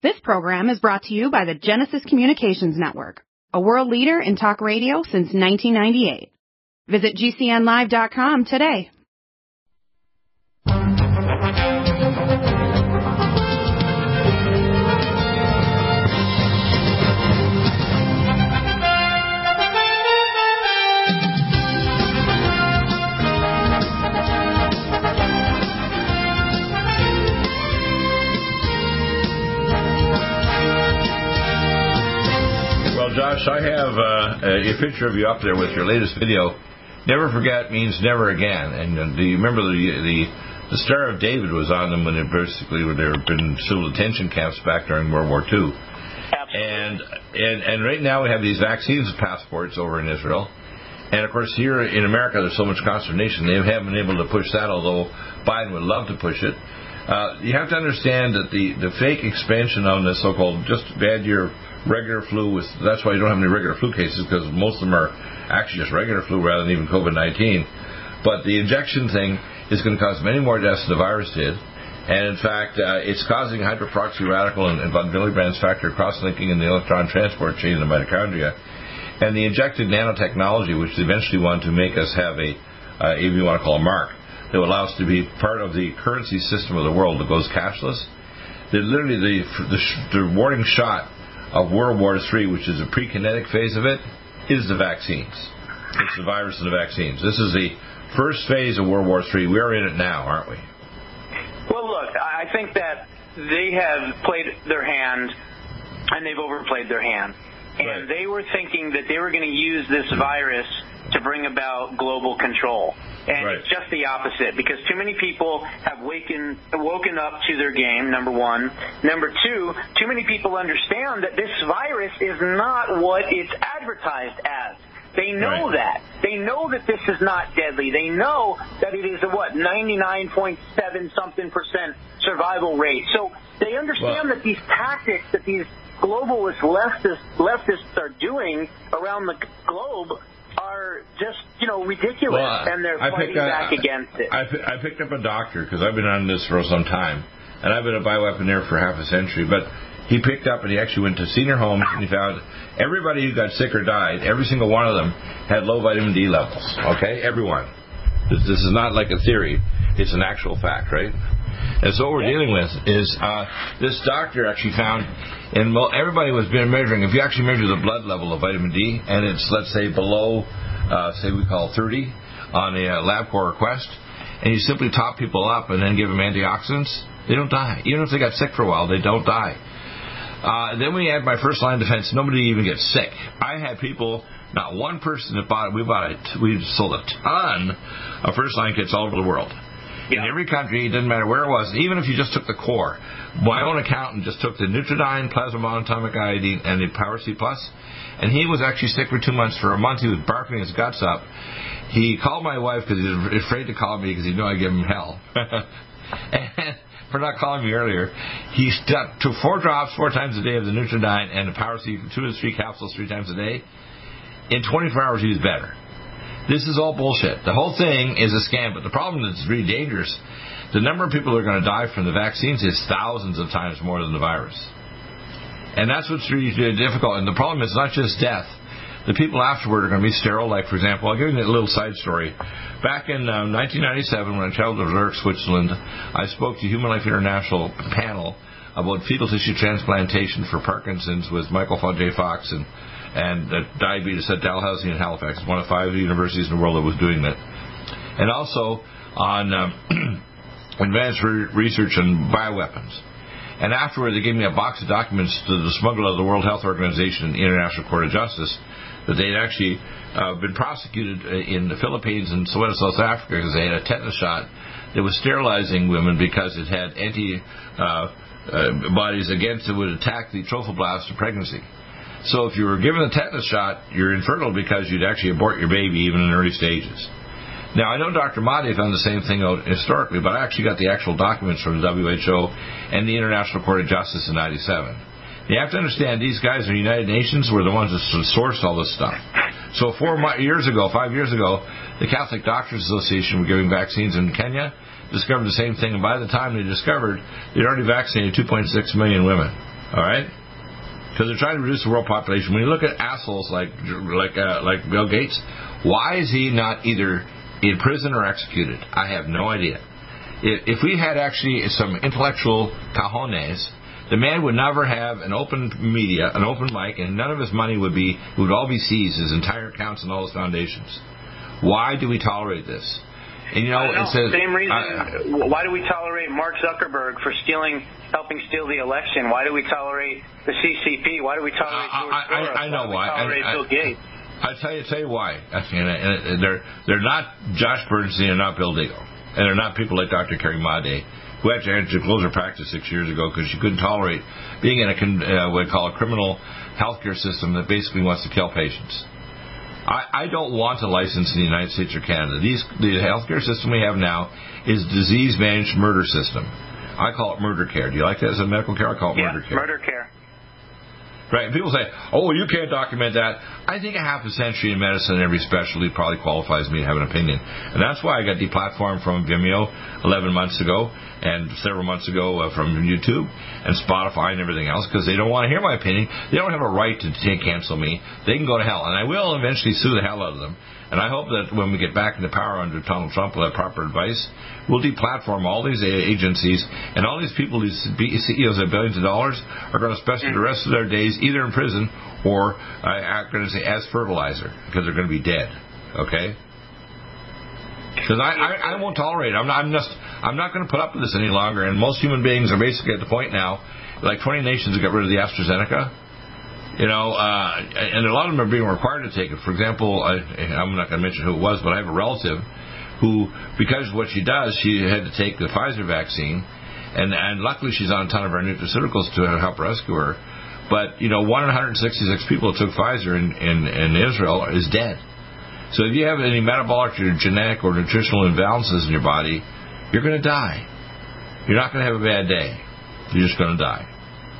This program is brought to you by the Genesis Communications Network, a world leader in talk radio since 1998. Visit GCNlive.com today. Josh, I have a picture of you up there with your latest video. Never forget means never again. And do you remember the Star of David was on them when there had been civil detention camps back during World War II. Absolutely. And right now we have these vaccines passports over in Israel. And, of course, here in America there's so much consternation. They haven't been able to push that, although Biden would love to push it. You have to understand that the fake expansion on this so-called just bad your regular flu, that's why you don't have any regular flu cases, because most of them are actually just regular flu rather than even COVID-19. But the injection thing is going to cause many more deaths than the virus did. And, in fact, it's causing hydroperoxy radical and von Willebrand's factor cross-linking in the electron transport chain in the mitochondria. And the injected nanotechnology, which they eventually want to make us have if you want to call a mark, that will allow us to be part of the currency system of the world that goes cashless. That literally the warning shot of World War III, which is a pre-kinetic phase of it, is the vaccines. It's the virus and the vaccines. This is the first phase of World War III. We're in it now, aren't we? Well, look, I think that they have played their hand, and they've overplayed their hand. And They were thinking that they were going to use this virus to bring about global control. And It's just the opposite, because too many people have woken up to their game, number one. Number two, too many people understand that this virus is not what it's advertised as. They know that. They know that this is not deadly. They know that it is a, 99.7-something% survival rate. So they understand that these tactics that these globalist leftists are doing around the globe are just, ridiculous, and they're fighting back against it. I picked up a doctor, because I've been on this for some time, and I've been a bioweaponeer for half a century, but he picked up and he actually went to senior homes, and he found everybody who got sick or died, every single one of them had low vitamin D levels, okay? Everyone. This is not like a theory. It's an actual fact, right? And so what we're dealing with is this doctor actually found, and everybody was been measuring, if you actually measure the blood level of vitamin D, and it's, let's say, below, say we call 30 on a LabCorp request, and you simply top people up and then give them antioxidants, they don't die. Even if they got sick for a while, they don't die. Then we had my first line defense, nobody even gets sick. I had people, not one person that bought it, we sold a ton of first line kits all over the world. In every country, it didn't matter where it was, even if you just took the core. My own accountant just took the Nutridyne, plasma monatomic iodine, and the Power C+, and he was actually sick for 2 months. For a month, he was barfing his guts up. He called my wife because he was afraid to call me because he knew I'd give him hell. And for not calling me earlier, he took 4 drops 4 times a day of the Nutridyne and the Power C, 2 to 3 capsules 3 times a day. In 24 hours, he was better. This is all bullshit. The whole thing is a scam, but the problem that's really dangerous, the number of people who are going to die from the vaccines is thousands of times more than the virus. And that's what's really difficult. And the problem is not just death. The people afterward are going to be sterile. Like, for example, I'll give you a little side story. Back in 1997, when I traveled to Zurich, Switzerland, I spoke to Human Life International panel about fetal tissue transplantation for Parkinson's with Michael J. Fox and diabetes at Dalhousie in Halifax. It's one of 5 universities in the world that was doing that. And also on advanced research on bioweapons. And afterward, they gave me a box of documents to the smuggler of the World Health Organization and the International Court of Justice that they'd actually been prosecuted in the Philippines and Soweto, South Africa, because they had a tetanus shot that was sterilizing women because it had antibodies against it would attack the trophoblast of pregnancy. So if you were given the tetanus shot, you're infertile because you'd actually abort your baby even in early stages. Now, I know Dr. Mahdi found the same thing out historically, but I actually got the actual documents from the WHO and the International Court of Justice in 1997. You have to understand, these guys in the United Nations were the ones that sourced all this stuff. So 5 years ago, the Catholic Doctors Association were giving vaccines in Kenya, discovered the same thing, and by the time they discovered, they'd already vaccinated 2.6 million women. All right? Because they're trying to reduce the world population. When you look at assholes like Bill Gates, why is he not either in prison or executed? I have no idea. If we had actually some intellectual cojones, the man would never have an open media, an open mic, and none of his money would all be seized, his entire accounts and all his foundations. Why do we tolerate this? And it says, same reason. Why do we tolerate Mark Zuckerberg for helping steal the election? Why do we tolerate the CCP? Why do we tolerate George Soros? I know why. Tolerate Bill Gates? I'll tell you why. They're not Josh Bernstein and not Bill Deagle. And they're not people like Dr. Carrie Madej, who actually had to close her practice 6 years ago because she couldn't tolerate being in what we call a criminal healthcare system that basically wants to kill patients. I don't want a license in the United States or Canada. The healthcare system we have now is disease-managed murder system. I call it murder care. Do you like that as a medical care? I call it murder care. Murder care. Right, and people say, oh, you can't document that. I think a half a century in medicine in every specialty probably qualifies me to have an opinion. And that's why I got deplatformed from Vimeo 11 months ago and several months ago from YouTube and Spotify and everything else, because they don't want to hear my opinion. They don't have a right to cancel me. They can go to hell. And I will eventually sue the hell out of them. And I hope that when we get back into power under Donald Trump, we'll have proper advice. We'll deplatform all these agencies, and all these people, these CEOs of billions of dollars, are going to spend the rest of their days either in prison or, I'm going to say, as fertilizer, because they're going to be dead. Okay? Because I won't tolerate it. I'm not going to put up with this any longer. And most human beings are basically at the point now, like 20 nations have got rid of the AstraZeneca. And a lot of them are being required to take it. For example, I'm not going to mention who it was, but I have a relative who, because of what she does, she had to take the Pfizer vaccine, and luckily she's on a ton of our nutraceuticals to help rescue her. But, 1 in 166 people who took Pfizer in Israel is dead. So if you have any metabolic or genetic or nutritional imbalances in your body, you're going to die. You're not going to have a bad day. You're just going to die.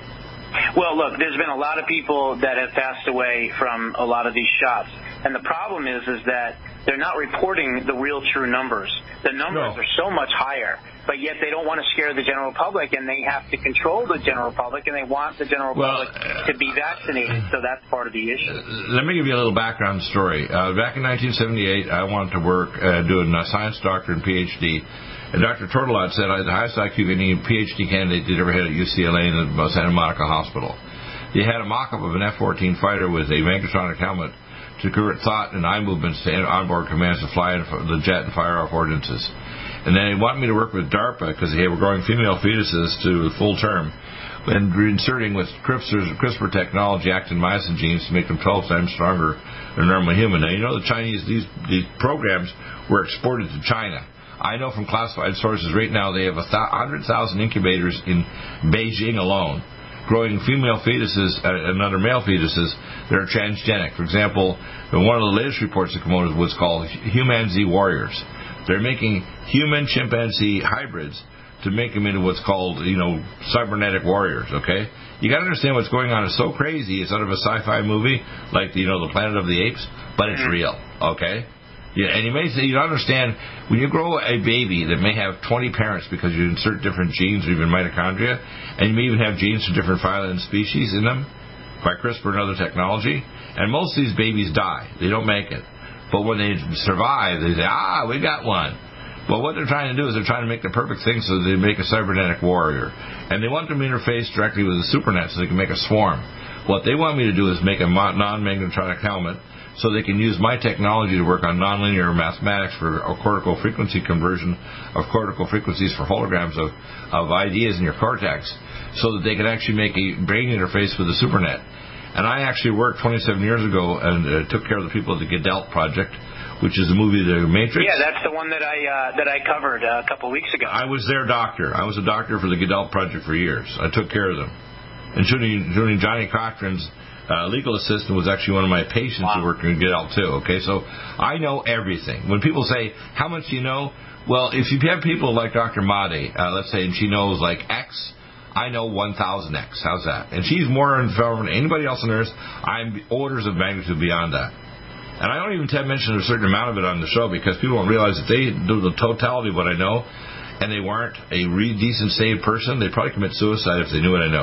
Well, look, there's been a lot of people that have passed away from a lot of these shots. And the problem is that they're not reporting the real true numbers. The numbers are so much higher, but yet they don't want to scare the general public, and they have to control the general public, and they want the general public to be vaccinated. So that's part of the issue. Let me give you a little background story. Back in 1978, I wanted to work doing a science doctorate and PhD. And Dr. Tortolot said I had the highest IQ of any PhD candidate that ever had at UCLA in the Santa Monica Hospital. He had a mock-up of an F-14 fighter with a Megatronic helmet to convert thought and eye movements to onboard commands to fly the jet and fire off ordnances. And then he wanted me to work with DARPA because they were growing female fetuses to full term and inserting with CRISPR technology actin myosin genes to make them 12 times stronger than a normal human. Now, the Chinese, these programs were exported to China. I know from classified sources right now they have 100,000 incubators in Beijing alone, growing female fetuses and other male fetuses that are transgenic. For example, one of the latest reports that come out is what's called humanzee warriors. They're making human-chimpanzee hybrids to make them into what's called, cybernetic warriors, okay? You got to understand what's going on is so crazy. It's out of a sci-fi movie like, the Planet of the Apes, but it's real, okay? Yeah, and you may say, you don't understand, when you grow a baby that may have 20 parents because you insert different genes or even mitochondria, and you may even have genes from different phyla and species in them by CRISPR and other technology, and most of these babies die. They don't make it. But when they survive, they say, we got one. But what they're trying to do is they're trying to make the perfect thing so they make a cybernetic warrior. And they want them to interface directly with the supernet so they can make a swarm. What they want me to do is make a non-magnetronic helmet so they can use my technology to work on nonlinear mathematics for a cortical frequency conversion of cortical frequencies for holograms of ideas in your cortex so that they can actually make a brain interface with the supernet. And I actually worked 27 years ago and took care of the people at the Gedelt Project, which is the movie The Matrix. Yeah, that's the one that I covered a couple of weeks ago. I was their doctor. I was a doctor for the Gedelt Project for years. I took care of them. Including Johnny Cochran's legal assistant was actually one of my patients who worked in Gedelt too. Okay, so I know everything. When people say, how much do you know? Well, if you have people like Dr. Madej, let's say, and she knows like X, I know 1,000X. How's that? And she's more informed than anybody else on earth. I'm orders of magnitude beyond that. And I don't even mention a certain amount of it on the show because people don't realize that they do the totality of what I know, and they weren't a decent, saved person, they'd probably commit suicide if they knew what I know.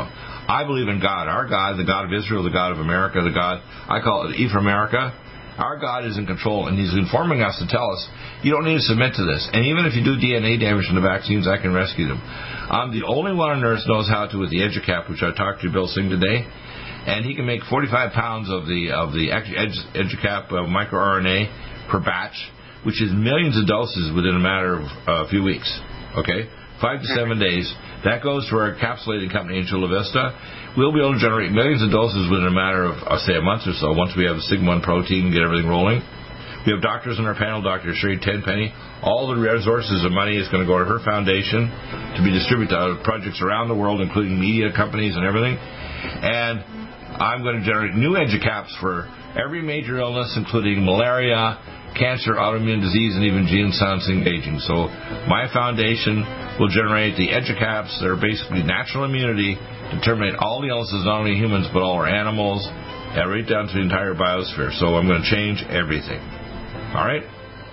I believe in God. Our God, the God of Israel, the God of America, the God, I call it Ephraimerica. Our God is in control, and He's informing us to tell us, you don't need to submit to this. And even if you do DNA damage from the vaccines, I can rescue them. I'm the only one on earth knows how to with the EduCap, which I talked to Bill Singh today. And he can make 45 pounds of the EduCap microRNA per batch, which is millions of doses within a matter of a few weeks. Okay? 5 to 7 days. That goes to our encapsulating company in Chula Vista. We'll be able to generate millions of doses within a matter of, say, a month or so, once we have the Sigma-1 protein and get everything rolling. We have doctors on our panel, Dr. Sherry Tenpenny. All the resources and money is going to go to her foundation to be distributed to projects around the world, including media companies and everything. And I'm going to generate new EduCaps for every major illness, including malaria, cancer, autoimmune disease, and even gene-silencing aging. So my foundation will generate the EduCaps that are basically natural immunity to terminate all the illnesses, not only humans, but all our animals, right down to the entire biosphere. So I'm going to change everything. All right?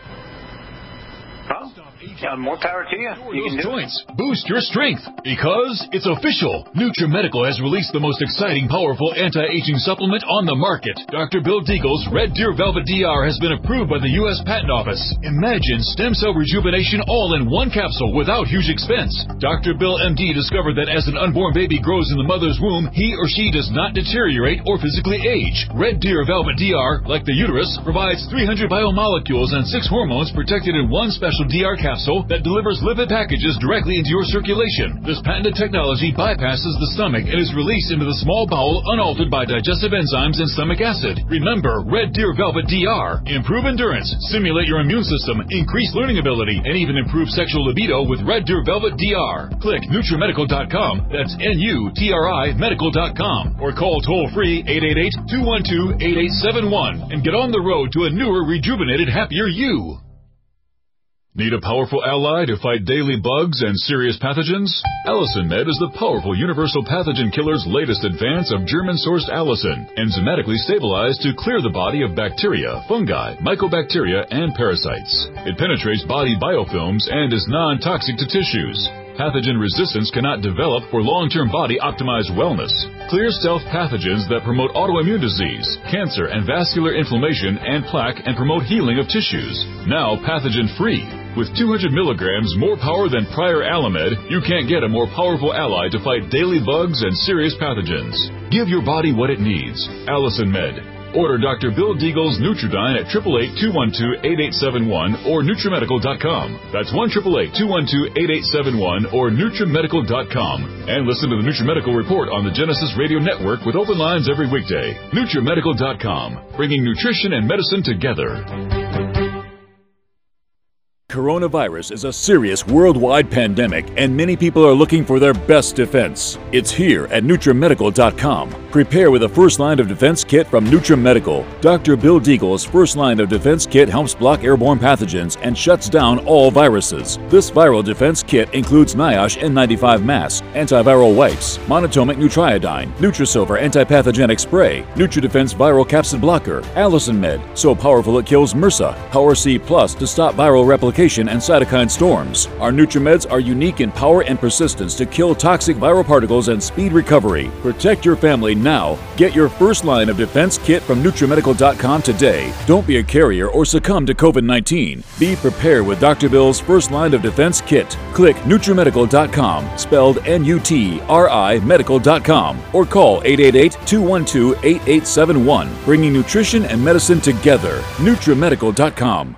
More power to you. You can do joints. Boost your strength because it's official. NutriMedical has released the most exciting, powerful anti-aging supplement on the market. Dr. Bill Deagle's Red Deer Velvet DR has been approved by the U.S. Patent Office. Imagine stem cell rejuvenation all in one capsule without huge expense. Dr. Bill MD discovered that as an unborn baby grows in the mother's womb, he or she does not deteriorate or physically age. Red Deer Velvet DR, like the uterus, provides 300 biomolecules and 6 hormones protected in one special DR capsule that delivers lipid packages directly into your circulation. This patented technology bypasses the stomach and is released into the small bowel unaltered by digestive enzymes and stomach acid. Remember, Red Deer Velvet DR. Improve endurance, stimulate your immune system, increase learning ability, and even improve sexual libido with Red Deer Velvet DR. Click NutriMedical.com, that's NUTRI Medical.com, or call toll-free 888-212-8871 and get on the road to a newer, rejuvenated, happier you. Need a powerful ally to fight daily bugs and serious pathogens? Allicin Med is the powerful universal pathogen killer's latest advance of German-sourced allicin, enzymatically stabilized to clear the body of bacteria, fungi, mycobacteria, and parasites. It penetrates body biofilms and is non-toxic to tissues. Pathogen resistance cannot develop for long-term body-optimized wellness. Clear stealth pathogens that promote autoimmune disease, cancer, and vascular inflammation and plaque and promote healing of tissues. Now pathogen-free. With 200 milligrams more power than prior Alamed, you can't get a more powerful ally to fight daily bugs and serious pathogens. Give your body what it needs. Allicin Med. Order Dr. Bill Deagle's Nutridyne at 888-212-8871 or NutriMedical.com. That's 1-888-212-8871 or NutriMedical.com. And listen to the NutriMedical Report on the Genesis Radio Network with open lines every weekday. NutriMedical.com, bringing nutrition and medicine together. Coronavirus is a serious worldwide pandemic, and many people are looking for their best defense. It's here at NutriMedical.com. Prepare with a first line of defense kit from NutriMedical. Dr. Bill Deagle's first line of defense kit helps block airborne pathogens and shuts down all viruses. This viral defense kit includes NIOSH N95 mask, antiviral wipes, monatomic Nutriodine, Nutrisilver antipathogenic spray, NutriDefense viral capsid blocker, Allicin Med, so powerful it kills MRSA, Power C Plus to stop viral replication and cytokine storms. Our NutriMeds are unique in power and persistence to kill toxic viral particles and speed recovery. Protect your family now. Get your first line of defense kit from NutriMedical.com today. Don't be a carrier or succumb to COVID-19. Be prepared with Dr. Bill's first line of defense kit. Click NutriMedical.com, spelled N-U-T-R-I Medical.com, or call 888-212-8871, bringing nutrition and medicine together. NutriMedical.com.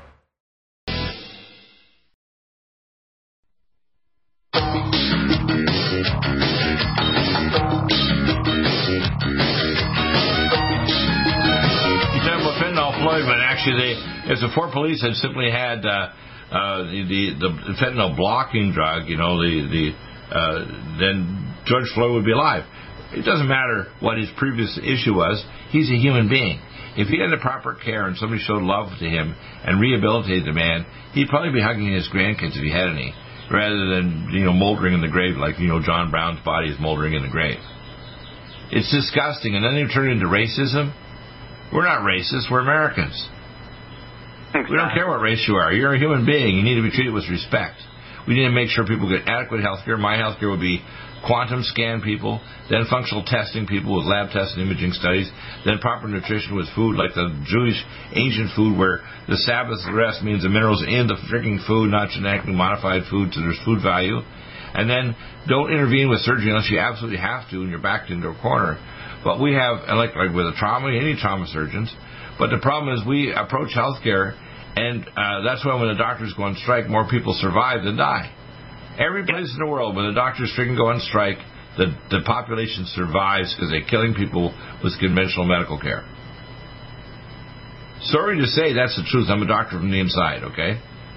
If the Fort Police had simply had the fentanyl blocking drug, then George Floyd would be alive. It doesn't matter what his previous issue was. He's a human being. If he had the proper care and somebody showed love to him and rehabilitated the man, he'd probably be hugging his grandkids if he had any, rather than moldering in the grave like John Brown's body is moldering in the grave. It's disgusting. And then they turn it into racism. We're not racist. We're Americans. We don't care what race you are. You're a human being. You need to be treated with respect. We need to make sure people get adequate health care. My health care would be quantum scan people, then functional testing people with lab tests and imaging studies, then proper nutrition with food like the Jewish ancient food where the Sabbath rest means the minerals in the freaking food, not genetically modified food, so there's food value. And then don't intervene with surgery unless you absolutely have to and you're backed into a corner. But we have, like with a trauma, any trauma surgeons, but the problem is we approach healthcare, and that's why when the doctors go on strike, more people survive than die. Every place in the world, when the doctors freaking go on strike, the population survives because they're killing people with conventional medical care. Sorry to say, that's the truth. I'm a doctor from the inside, okay?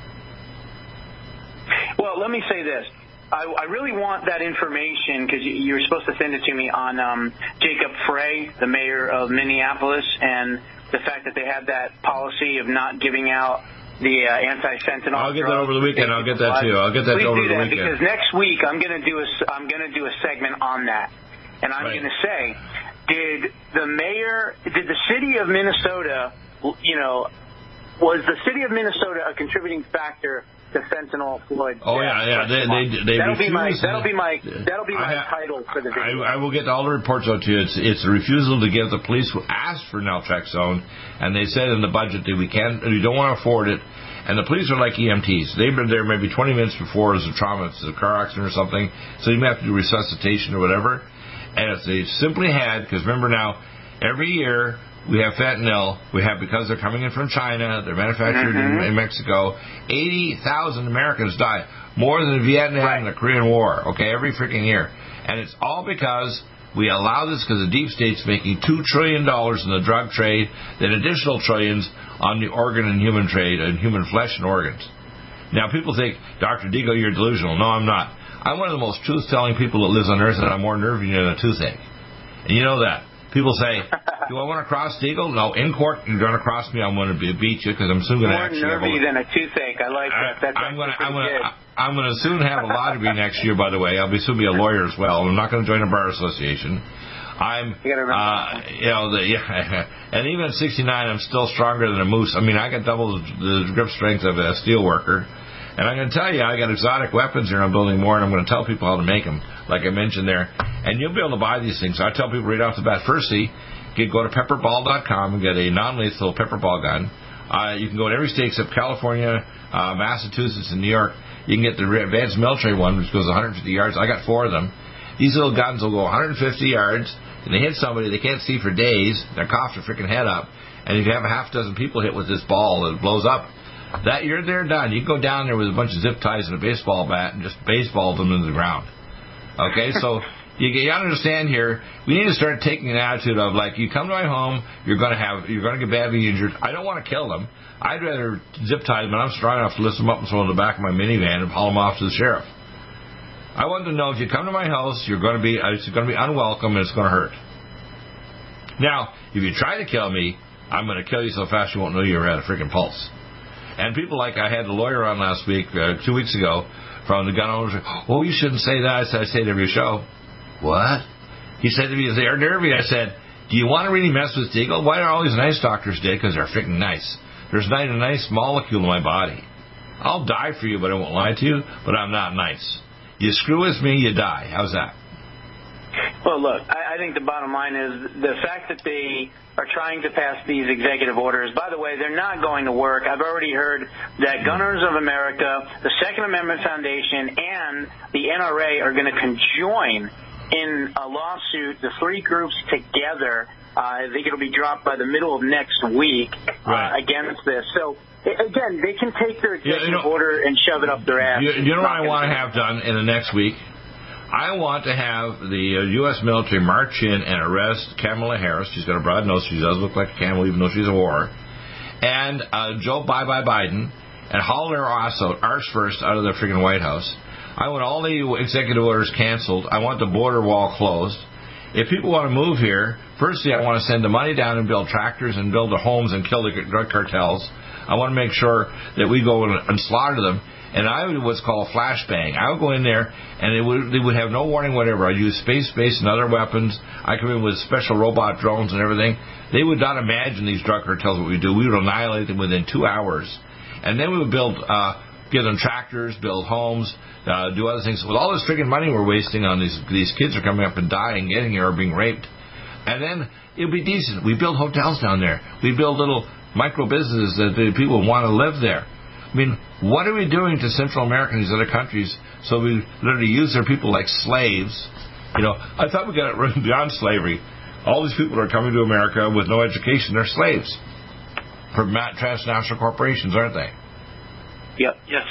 Well, let me say this. I really want that information because you were supposed to send it to me on Jacob Frey, the mayor of Minneapolis, and the fact that they have that policy of not giving out the anti-fentanyl. I'll get that over the weekend. I'll get that too. I'll get that over the weekend. Because next week I'm going to do a segment on that, and I'm going to say, did the city of Minnesota, was the city of Minnesota a contributing factor to fentanyl Floyd? Oh yeah. That'll be my title for the video. I will get all the reports out to you. It's a refusal to give the police who asked for naltrexone, and they said in the budget that we don't want to afford it. And the police are like EMTs. They've been there maybe 20 minutes before there's a trauma, it's a car accident or something. So you may have to do resuscitation or whatever. And if they simply had, because remember now, every year we have fentanyl. We have, because they're coming in from China, they're manufactured in Mexico. 80,000 Americans die, more than Vietnam and the Korean War. Okay, every freaking year, and it's all because we allow this because the deep state's making $2 trillion in the drug trade, then additional trillions on the organ and human trade and human flesh and organs. Now people think, Dr. Deagle, you're delusional. No, I'm not. I'm one of the most truth-telling people that lives on Earth, and I'm more nervy than a toothache, and you know that. People say, do I want to cross Deagle? No, in court, you're going to cross me. I'm going to beat you because I'm soon going to actually have more nervy than a toothache. I like that. I'm going to soon have a law degree next year, by the way. I'll soon be a lawyer as well. I'm not going to join a bar association. And even at 69, I'm still stronger than a moose. I mean, I got double the grip strength of a steel worker. And I'm going to tell you, I got exotic weapons here. I'm building more, and I'm going to tell people how to make them, like I mentioned there. And you'll be able to buy these things. So I tell people right off the bat, firstly, go to pepperball.com and get a non-lethal pepper ball gun. You can go to every state except California, Massachusetts, and New York. You can get the advanced military one, which goes 150 yards. I got 4 of them. These little guns will go 150 yards, and they hit somebody they can't see for days. They're coughed their freaking head up. And if you have a half dozen people hit with this ball, it blows up. You're done. You can go down there with a bunch of zip ties and a baseball bat and just baseball them into the ground. Okay, so you got to understand here, we need to start taking an attitude of, like, you come to my home, you're going to get badly injured. I don't want to kill them. I'd rather zip tie them, but I'm strong enough to lift them up and throw them in the back of my minivan and haul them off to the sheriff. I want to know, if you come to my house, it's going to be unwelcome and it's going to hurt. Now, if you try to kill me, I'm going to kill you so fast you won't know you ever had a freaking pulse. And people like, I had the lawyer on last week, 2 weeks ago, from the gun owners. Oh, you shouldn't say that. I said, I say it every show. What? He said to me, they're nervy. I said, do you want to really mess with Deagle? Why are all these nice doctors dead? Because they're freaking nice. There's not a nice molecule in my body. I'll die for you, but I won't lie to you, but I'm not nice. You screw with me, you die. How's that? Well, look, I think the bottom line is the fact that they are trying to pass these executive orders. By the way, they're not going to work. I've already heard that Gunners of America, the Second Amendment Foundation, and the NRA are going to conjoin in a lawsuit, the 3 groups together. I think it'll be dropped by the middle of next week against this. So, again, they can take their executive order and shove it up their ass. You know what I want to have done in the next week? I want to have the U.S. military march in and arrest Kamala Harris. She's got a broad nose. She does look like a camel, even though she's a whore. And Joe Biden, and haul their arse first out of the freaking White House. I want all the executive orders canceled. I want the border wall closed. If people want to move here, firstly, I want to send the money down and build tractors and build the homes and kill the drug cartels. I want to make sure that we go and slaughter them. And I would what's called flashbang. I would go in there, and they would have no warning whatever. I'd use space and other weapons. I come in with special robot drones and everything. They would not imagine these drug cartels what we do. We would annihilate them within 2 hours. And then we would build give them tractors, build homes, do other things. With all this friggin' money we're wasting on these kids are coming up and dying, getting here, or being raped. And then it'll be decent. We build hotels down there. We build little micro businesses that the people want to live there. I mean, what are we doing to Central America and these other countries so we literally use their people like slaves? You know, I thought we got it running beyond slavery. All these people are coming to America with no education. They're slaves for transnational corporations, aren't they? Yep. Yes.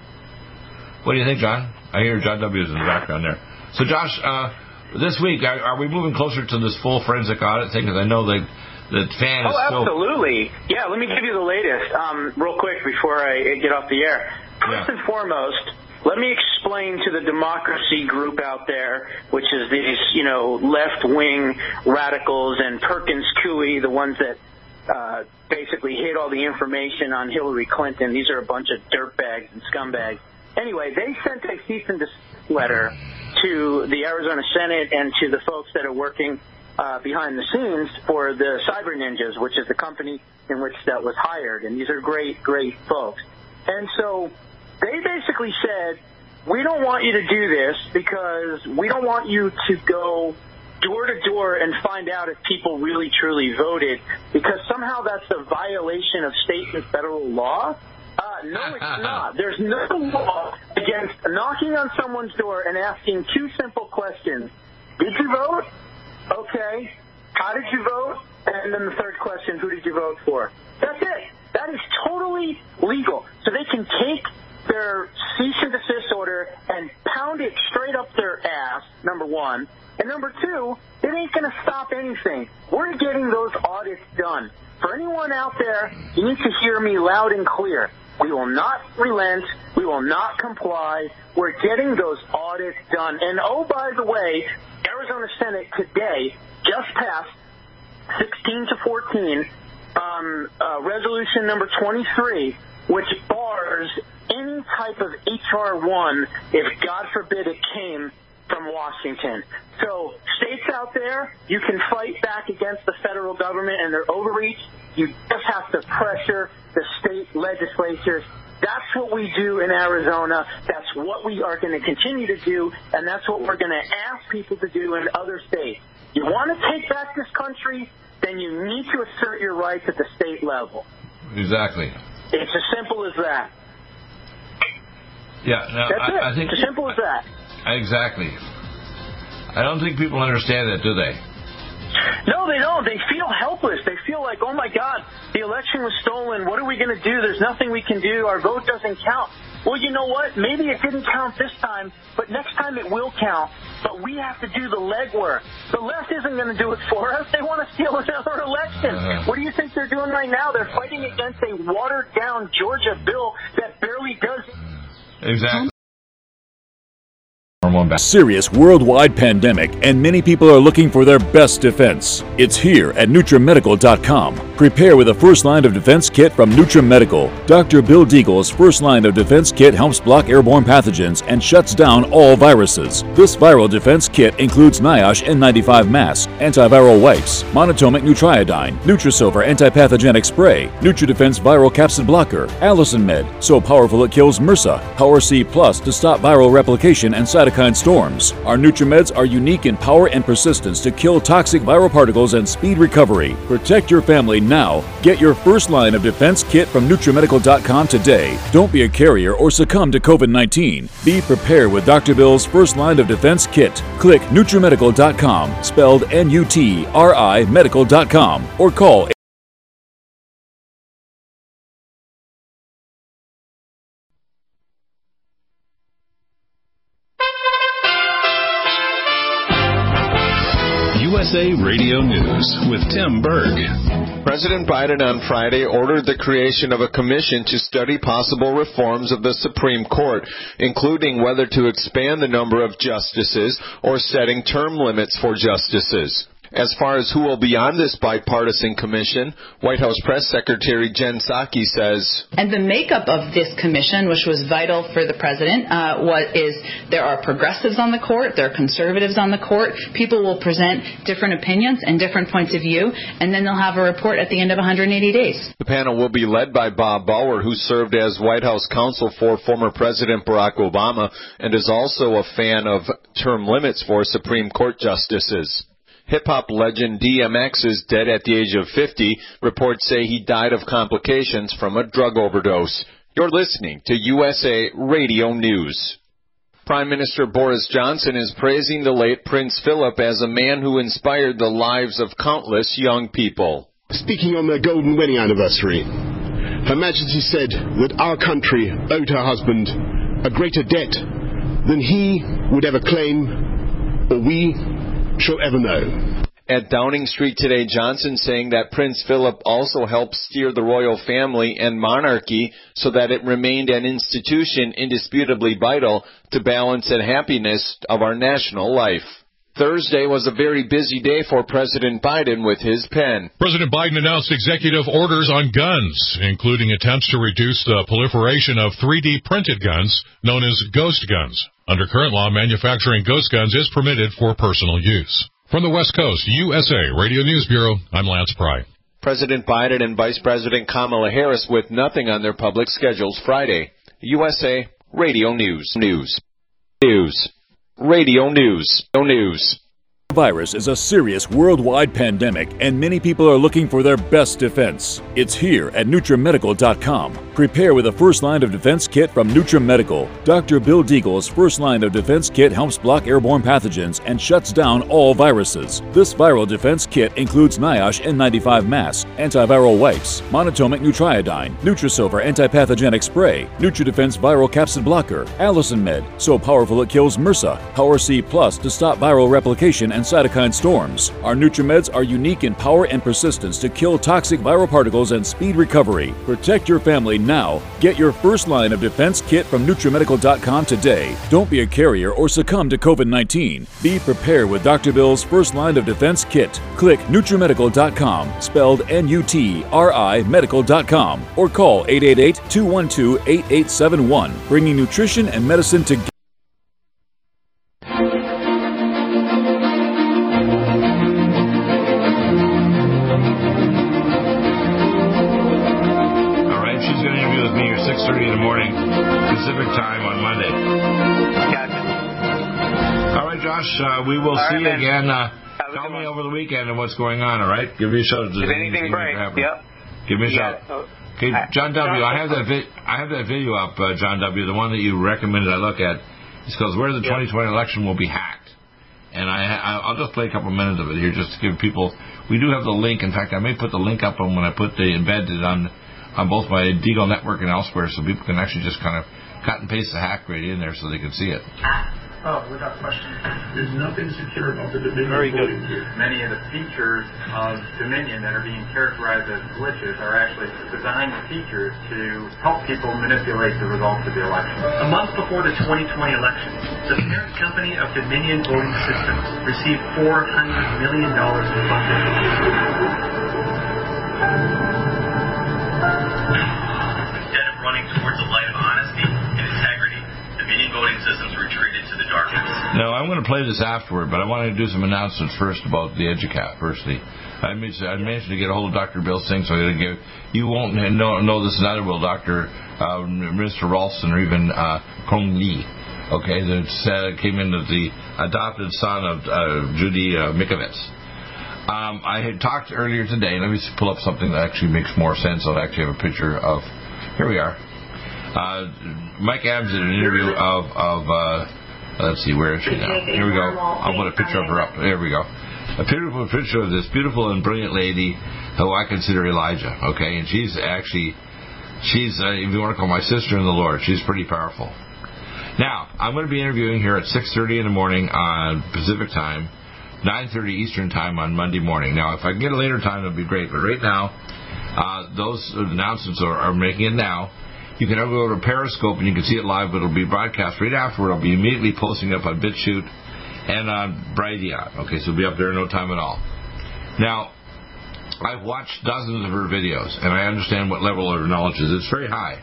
What do you think, John? I hear John W. is in the background there. So, Josh, this week, are we moving closer to this full forensic audit thing? Because I know that fan is still... absolutely. Yeah, let me give you the latest real quick before I get off the air. First and foremost, let me explain to the democracy group out there, which is these, left-wing radicals and Perkins Coie, the ones that basically hid all the information on Hillary Clinton. These are a bunch of dirtbags and scumbags. Anyway, they sent a cease and desist letter to the Arizona Senate and to the folks that are working behind the scenes for the Cyber Ninjas, which is the company in which that was hired. And these are great, great folks. And so they basically said, we don't want you to do this because we don't want you to go door to door and find out if people really truly voted, because somehow that's a violation of state and federal law. No, it's not. There's no law against knocking on someone's door and asking two simple questions. Did you vote? Okay. How did you vote? And then the third question, who did you vote for? That's it. That is totally legal. So they can take their cease and desist order and pound it straight up their ass, number one. And number two, it ain't going to stop anything. We're getting those audits done. For anyone out there, you need to hear me loud and clear. We will not relent. We will not comply. We're getting those audits done. And, oh, by the way, Arizona Senate today just passed 16-14 resolution number 23, which bars any type of HR1 if, God forbid, it came from Washington. So states out there, you can fight back against the federal government and their overreach. You just have to pressure the state legislatures. That's what we do in Arizona. That's what we are going to continue to do, and that's what we're going to ask people to do in other states. You want to take back this country, then you need to assert your rights at the state level. Exactly. It's as simple as that. Yeah, no, that's it. I think it's as simple as that. Exactly. I don't think people understand that, do they? No, they don't. They feel helpless. They feel like, oh, my God, the election was stolen. What are we going to do? There's nothing we can do. Our vote doesn't count. Well, you know what? Maybe it didn't count this time, but next time it will count. But we have to do the legwork. The left isn't going to do it for us. They want to steal another election. What do you think they're doing right now? They're fighting against a watered-down Georgia bill that barely does it. Exactly. Serious worldwide pandemic, and many people are looking for their best defense. It's here at NutriMedical.com. Prepare with a first line of defense kit from NutriMedical. Dr. Bill Deagle's first line of defense kit helps block airborne pathogens and shuts down all viruses. This viral defense kit includes NIOSH N95 mask, antiviral wipes, monatomic Nutriodine, Nutrisilver antipathogenic spray, NutriDefense viral capsid blocker, Allison Med, so powerful it kills MRSA, Power C Plus to stop viral replication and cytokine storms. Our NutriMeds are unique in power and persistence to kill toxic viral particles and speed recovery. Protect your family now. Get your first line of defense kit from NutriMedical.com today. Don't be a carrier or succumb to COVID-19. Be prepared with Dr. Bill's first line of defense kit. Click NutriMedical.com, spelled N-U-T-R-I medical.com, or call USA Radio News with Tim Berg. President Biden on Friday ordered the creation of a commission to study possible reforms of the Supreme Court, including whether to expand the number of justices or setting term limits for justices. As far as who will be on this bipartisan commission, White House Press Secretary Jen Psaki says, and the makeup of this commission, which was vital for the president, there are progressives on the court, there are conservatives on the court. People will present different opinions and different points of view, and then they'll have a report at the end of 180 days. The panel will be led by Bob Bauer, who served as White House counsel for former President Barack Obama and is also a fan of term limits for Supreme Court justices. Hip-hop legend DMX is dead at the age of 50. Reports say he died of complications from a drug overdose. You're listening to USA Radio News. Prime Minister Boris Johnson is praising the late Prince Philip as a man who inspired the lives of countless young people. Speaking on their golden wedding anniversary, Her Majesty said that our country owed her husband a greater debt than he would ever claim or we shall ever know. At Downing Street today, Johnson saying that Prince Philip also helped steer the royal family and monarchy so that it remained an institution indisputably vital to balance and happiness of our national life. Thursday was a very busy day for President Biden with his pen. President Biden announced executive orders on guns, including attempts to reduce the proliferation of 3D printed guns known as ghost guns. Under current law, manufacturing ghost guns is permitted for personal use. From the West Coast, USA Radio News Bureau, I'm Lance Pry. President Biden and Vice President Kamala Harris with nothing on their public schedules Friday. USA Radio News. Radio News. Virus is a serious worldwide pandemic, and many people are looking for their best defense. It's here at NutriMedical.com. Prepare with a first line of defense kit from NutriMedical. Dr. Bill Deagle's first line of defense kit helps block airborne pathogens and shuts down all viruses. This viral defense kit includes NIOSH N95 mask, antiviral wipes, monatomic Nutriodine, Nutrisilver antipathogenic spray, NutriDefense viral capsid blocker, Allison Med, so powerful it kills MRSA, Power C Plus to stop viral replication and cytokine storms. Our NutriMeds are unique in power and persistence to kill toxic viral particles and speed recovery. Protect your family now. Get your first line of defense kit from NutriMedical.com today. Don't be a carrier or succumb to COVID-19. Be prepared with Dr. Bill's first line of defense kit. Click NutriMedical.com, spelled N-U-T-R-I medical.com, or call 888-212-8871, bringing nutrition and medicine together. We will see you again. Tell me over the weekend and what's going on, all right? Give me a shout. If anything breaks, yep. Give me a shout. Okay, John W., I have that video up, John W., the one that you recommended I look at. It's called Where the 2020 Election Will Be Hacked. And I'll just play a couple minutes of it here just to give people... We do have the link. In fact, I may put the link up when I embed it on both my Deagle Network and elsewhere so people can actually just kind of cut and paste the hack right in there so they can see it. Oh, without question. There's nothing secure about the Dominion voting here. Many of the features of Dominion that are being characterized as glitches are actually designed features to help people manipulate the results of the election. A month before the 2020 election, the parent company of Dominion Voting Systems received $400 million in funding. Instead of running towards a light of honesty and integrity, Dominion Voting Systems retreated to the darkness. No, I'm going to play this afterward, but I want to do some announcements first about the EduCap. Firstly, I managed to get a hold of Dr. Bill Singh, so I'm going to give you won't know this neither will Dr. Mr. Ralston or even Kong Lee. Okay, that came into the adopted son of Judy Mikovits. I had talked earlier today. Let me pull up something that actually makes more sense. I'll actually have a picture of. Here we are. Mike Adams did an interview of let's see, where is she now? Here we go. I'll put a picture of her up. There we go. A beautiful picture of this beautiful and brilliant lady who I consider Elijah. Okay, and she's if you want to call my sister in the Lord, she's pretty powerful. Now, I'm going to be interviewing here at 6:30 in the morning on Pacific time, 9:30 Eastern time on Monday morning. Now, if I can get a later time, that'd be great. But right now, those announcements are making it now. You can go to Periscope and you can see it live, but it'll be broadcast right afterward. I'll be immediately posting up on BitChute and on Brighteon. Okay, so it'll be up there in no time at all. Now, I've watched dozens of her videos, and I understand what level of her knowledge is. It's very high.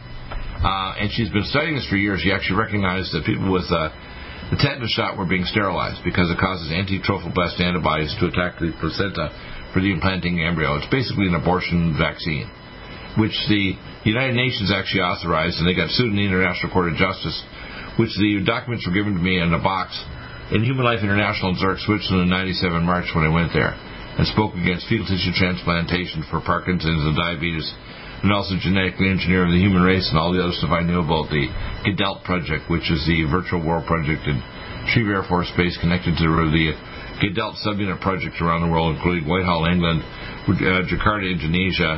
And she's been studying this for years. She actually recognized that people with the tetanus shot were being sterilized because it causes anti-trophoblast antibodies to attack the placenta for the implanting embryo. It's basically an abortion vaccine, which the United Nations actually authorized, and they got sued in the International Court of Justice, which the documents were given to me in a box in Human Life International in Zurich, Switzerland in 97 March when I went there, and spoke against fetal tissue transplantation for Parkinson's and diabetes, and also genetically engineering the human race and all the other stuff I knew about the GEDELT project, which is the virtual world project in Shreve Air Force Base connected to the GEDELT subunit projects around the world, including Whitehall, England, Jakarta, Indonesia,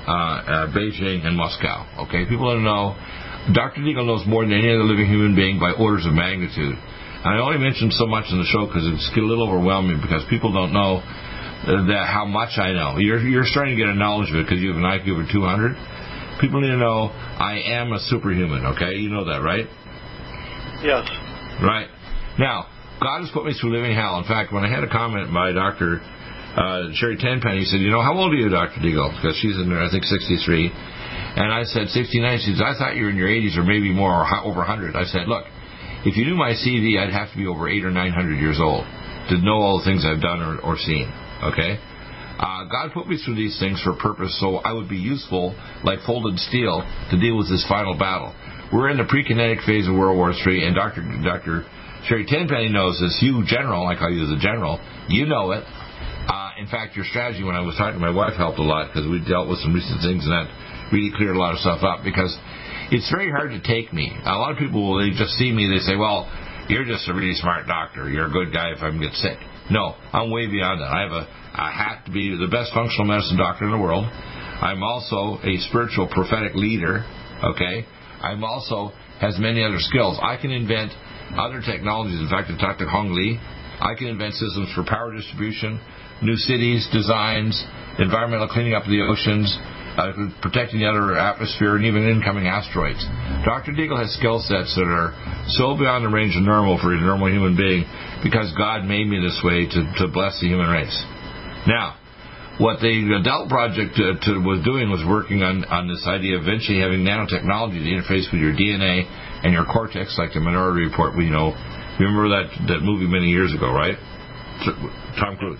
Beijing, and Moscow. Okay, people don't know. Dr. Deagle knows more than any other living human being by orders of magnitude. And I only mention so much in the show because it's a little overwhelming because people don't know that how much I know. You're starting to get a knowledge of it because you have an IQ over 200. People need to know I am a superhuman, okay? You know that, right? Yes. Right. Now, God has put me through living hell. In fact, when I had a comment by Dr. Sherry Tenpenny, he said, you know, how old are you, Dr. Deagle? Because she's in, I think, 63. And I said, 69. She says, I thought you were in your 80s or maybe more, or over 100. I said, look, if you knew my CV, I'd have to be over 800 or 900 years old to know all the things I've done or seen. Okay? God put me through these things for a purpose so I would be useful, like folded steel, to deal with this final battle. We're in the pre-kinetic phase of World War III, and Dr. Sherry Tenpenny knows this. You, General, I call you the General, you know it. In fact, your strategy when I was talking to my wife helped a lot because we dealt with some recent things, and that really cleared a lot of stuff up because it's very hard to take me. A lot of people, they just see me, they say, well, you're just a really smart doctor. You're a good guy if I get sick. No, I'm way beyond that. I have a hat to be the best functional medicine doctor in the world. I'm also a spiritual prophetic leader, okay? I'm also has many other skills. I can invent other technologies. In fact, I talked to Hong Li. I can invent systems for power distribution, new cities, designs, environmental cleaning up of the oceans, protecting the outer atmosphere, and even incoming asteroids. Dr. Deagle has skill sets that are so beyond the range of normal for a normal human being because God made me this way to bless the human race. Now, what the GEDELT project was doing was working on this idea of eventually having nanotechnology to interface with your DNA and your cortex, like the Minority Report. We know. Remember that movie many years ago, right? Tom Cruise.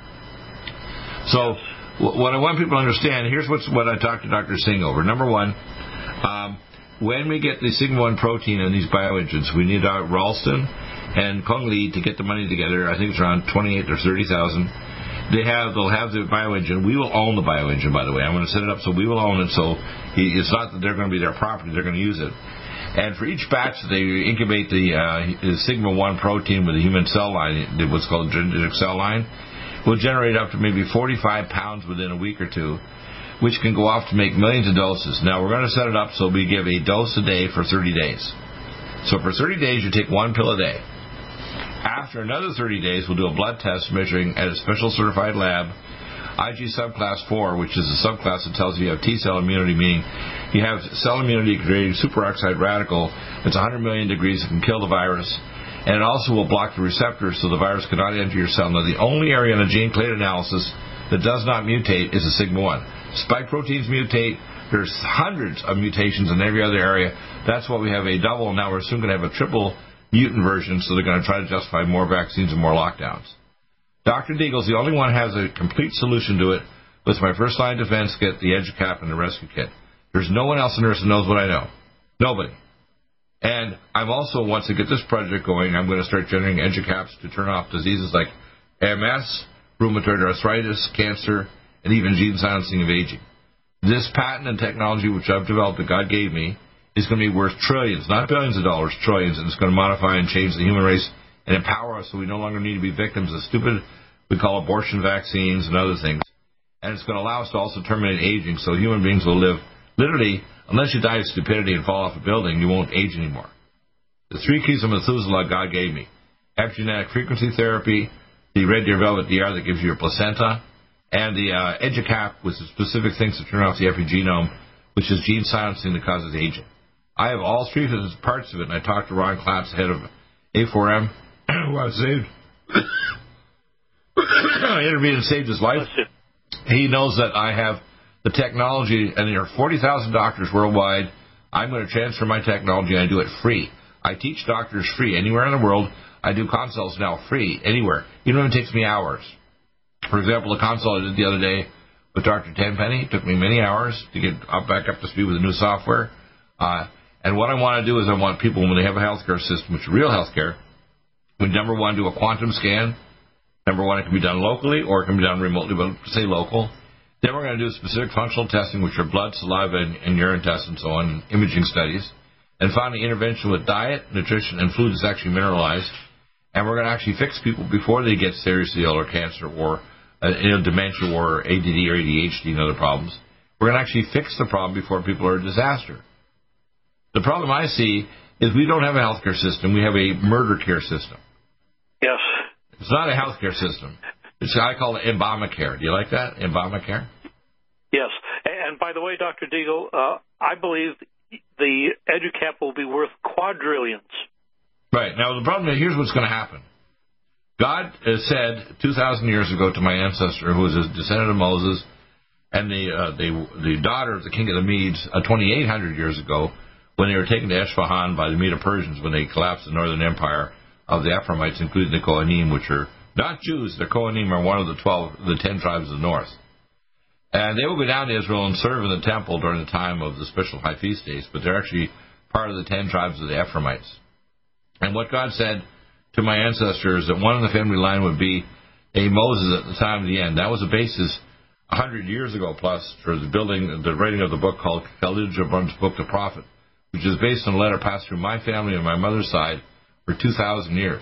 So what I want people to understand, here's what I talked to Dr. Singh over. Number one, when we get the sigma-1 protein in these bioengines, we need Ralston and Kong Li to get the money together. I think it's around 28 or 30,000. They'll have the bioengine. We will own the bioengine, by the way. I'm going to set it up so we will own it. So it's not that they're going to be their property; they're going to use it. And for each batch, they incubate the sigma-1 protein with a human cell line, what's called a genetic cell line. Will generate up to maybe 45 pounds within a week or two, which can go off to make millions of doses. Now, we're going to set it up so we give a dose a day for 30 days. So for 30 days, you take one pill a day. After another 30 days, we'll do a blood test measuring at a special certified lab, IG subclass 4, which is a subclass that tells you have T-cell immunity, meaning you have cell immunity creating superoxide radical that's 100 million degrees that can kill the virus. And it also will block the receptors so the virus cannot enter your cell. Now, the only area in a gene clade analysis that does not mutate is the sigma-1. Spike proteins mutate. There's hundreds of mutations in every other area. That's why we have a double, and now we're soon going to have a triple mutant version, so they're going to try to justify more vaccines and more lockdowns. Dr. Deagle's the only one who has a complete solution to it with my first-line defense kit, the EduCap, and the rescue kit. There's no one else in there that knows what I know. Nobody. And I'm also, once I get this project going, I'm going to start generating EduCaps to turn off diseases like MS, rheumatoid arthritis, cancer, and even gene silencing of aging. This patent and technology which I've developed that God gave me is going to be worth trillions, not billions of dollars, trillions, and it's going to modify and change the human race and empower us so we no longer need to be victims of stupid, we call abortion vaccines and other things. And it's going to allow us to also terminate aging so human beings will live literally, unless you die of stupidity and fall off a building, you won't age anymore. The 3 keys of Methuselah God gave me: epigenetic frequency therapy, the Red Deer Velvet DR that gives you your placenta, and the EduCap with the specific things to turn off the epigenome, which is gene silencing that causes aging. I have all 3 parts of it, and I talked to Ron Claps, head of A4M, who I've saved. I intervened and saved his life. He knows that I have the technology, and there are 40,000 doctors worldwide. I'm going to transfer my technology, and I do it free. I teach doctors free anywhere in the world. I do consults now free anywhere. Even if it takes me hours. For example, the consult I did the other day with Dr. Tenpenny took me many hours to get back up to speed with the new software. And what I want to do is I want people, when they have a healthcare system, which is real healthcare, we, number one, do a quantum scan. Number one, it can be done locally or it can be done remotely, but say local. Then we're going to do specific functional testing, which are blood, saliva, and urine tests and so on, and imaging studies. And finally, intervention with diet, nutrition, and food that's actually mineralized. And we're going to actually fix people before they get seriously ill or cancer or dementia or ADD or ADHD and other problems. We're going to actually fix the problem before people are a disaster. The problem I see is we don't have a healthcare system. We have a murder care system. Yes. It's not a healthcare system. I call it Obamacare. Do you like that, Obamacare? Yes. And by the way, Dr. Deagle, I believe the EduCap will be worth quadrillions. Right. Now, the problem is, here's what's going to happen. God said 2,000 years ago to my ancestor, who was a descendant of Moses, and the daughter of the king of the Medes 2,800 years ago, when they were taken to Esfahan by the Medo-Persians when they collapsed the northern empire of the Ephraimites, including the Kohanim, which are not Jews. The Kohanim are one of the 10 tribes of the north. And they will go down to Israel and serve in the temple during the time of the special high feast days, but they're actually part of the 10 tribes of the Ephraimites. And what God said to my ancestors, that one in the family line would be a Moses at the time of the end. That was the basis 100 years ago plus for the writing of the book called Khalil Gibran's Book, The Prophet, which is based on a letter passed through my family and my mother's side for 2,000 years.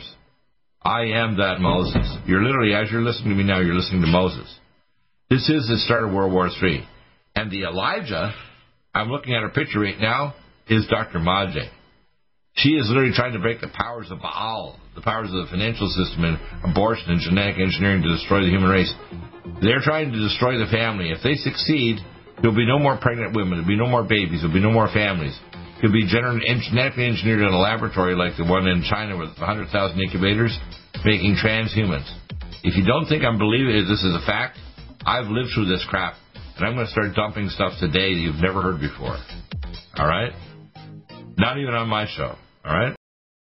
I am that Moses. You're literally, as you're listening to me now, you're listening to Moses. This is the start of World War III. And the Elijah, I'm looking at her picture right now, is Dr. Majeh. She is literally trying to break the powers of Baal, the powers of the financial system and abortion and genetic engineering to destroy the human race. They're trying to destroy the family. If they succeed, there'll be no more pregnant women. There'll be no more babies. There'll be no more families. It could be genetically engineered in a laboratory like the one in China with 100,000 incubators making transhumans. If you don't think I'm believing it, this is a fact, I've lived through this crap, and I'm going to start dumping stuff today that you've never heard before. All right? Not even on my show. All right?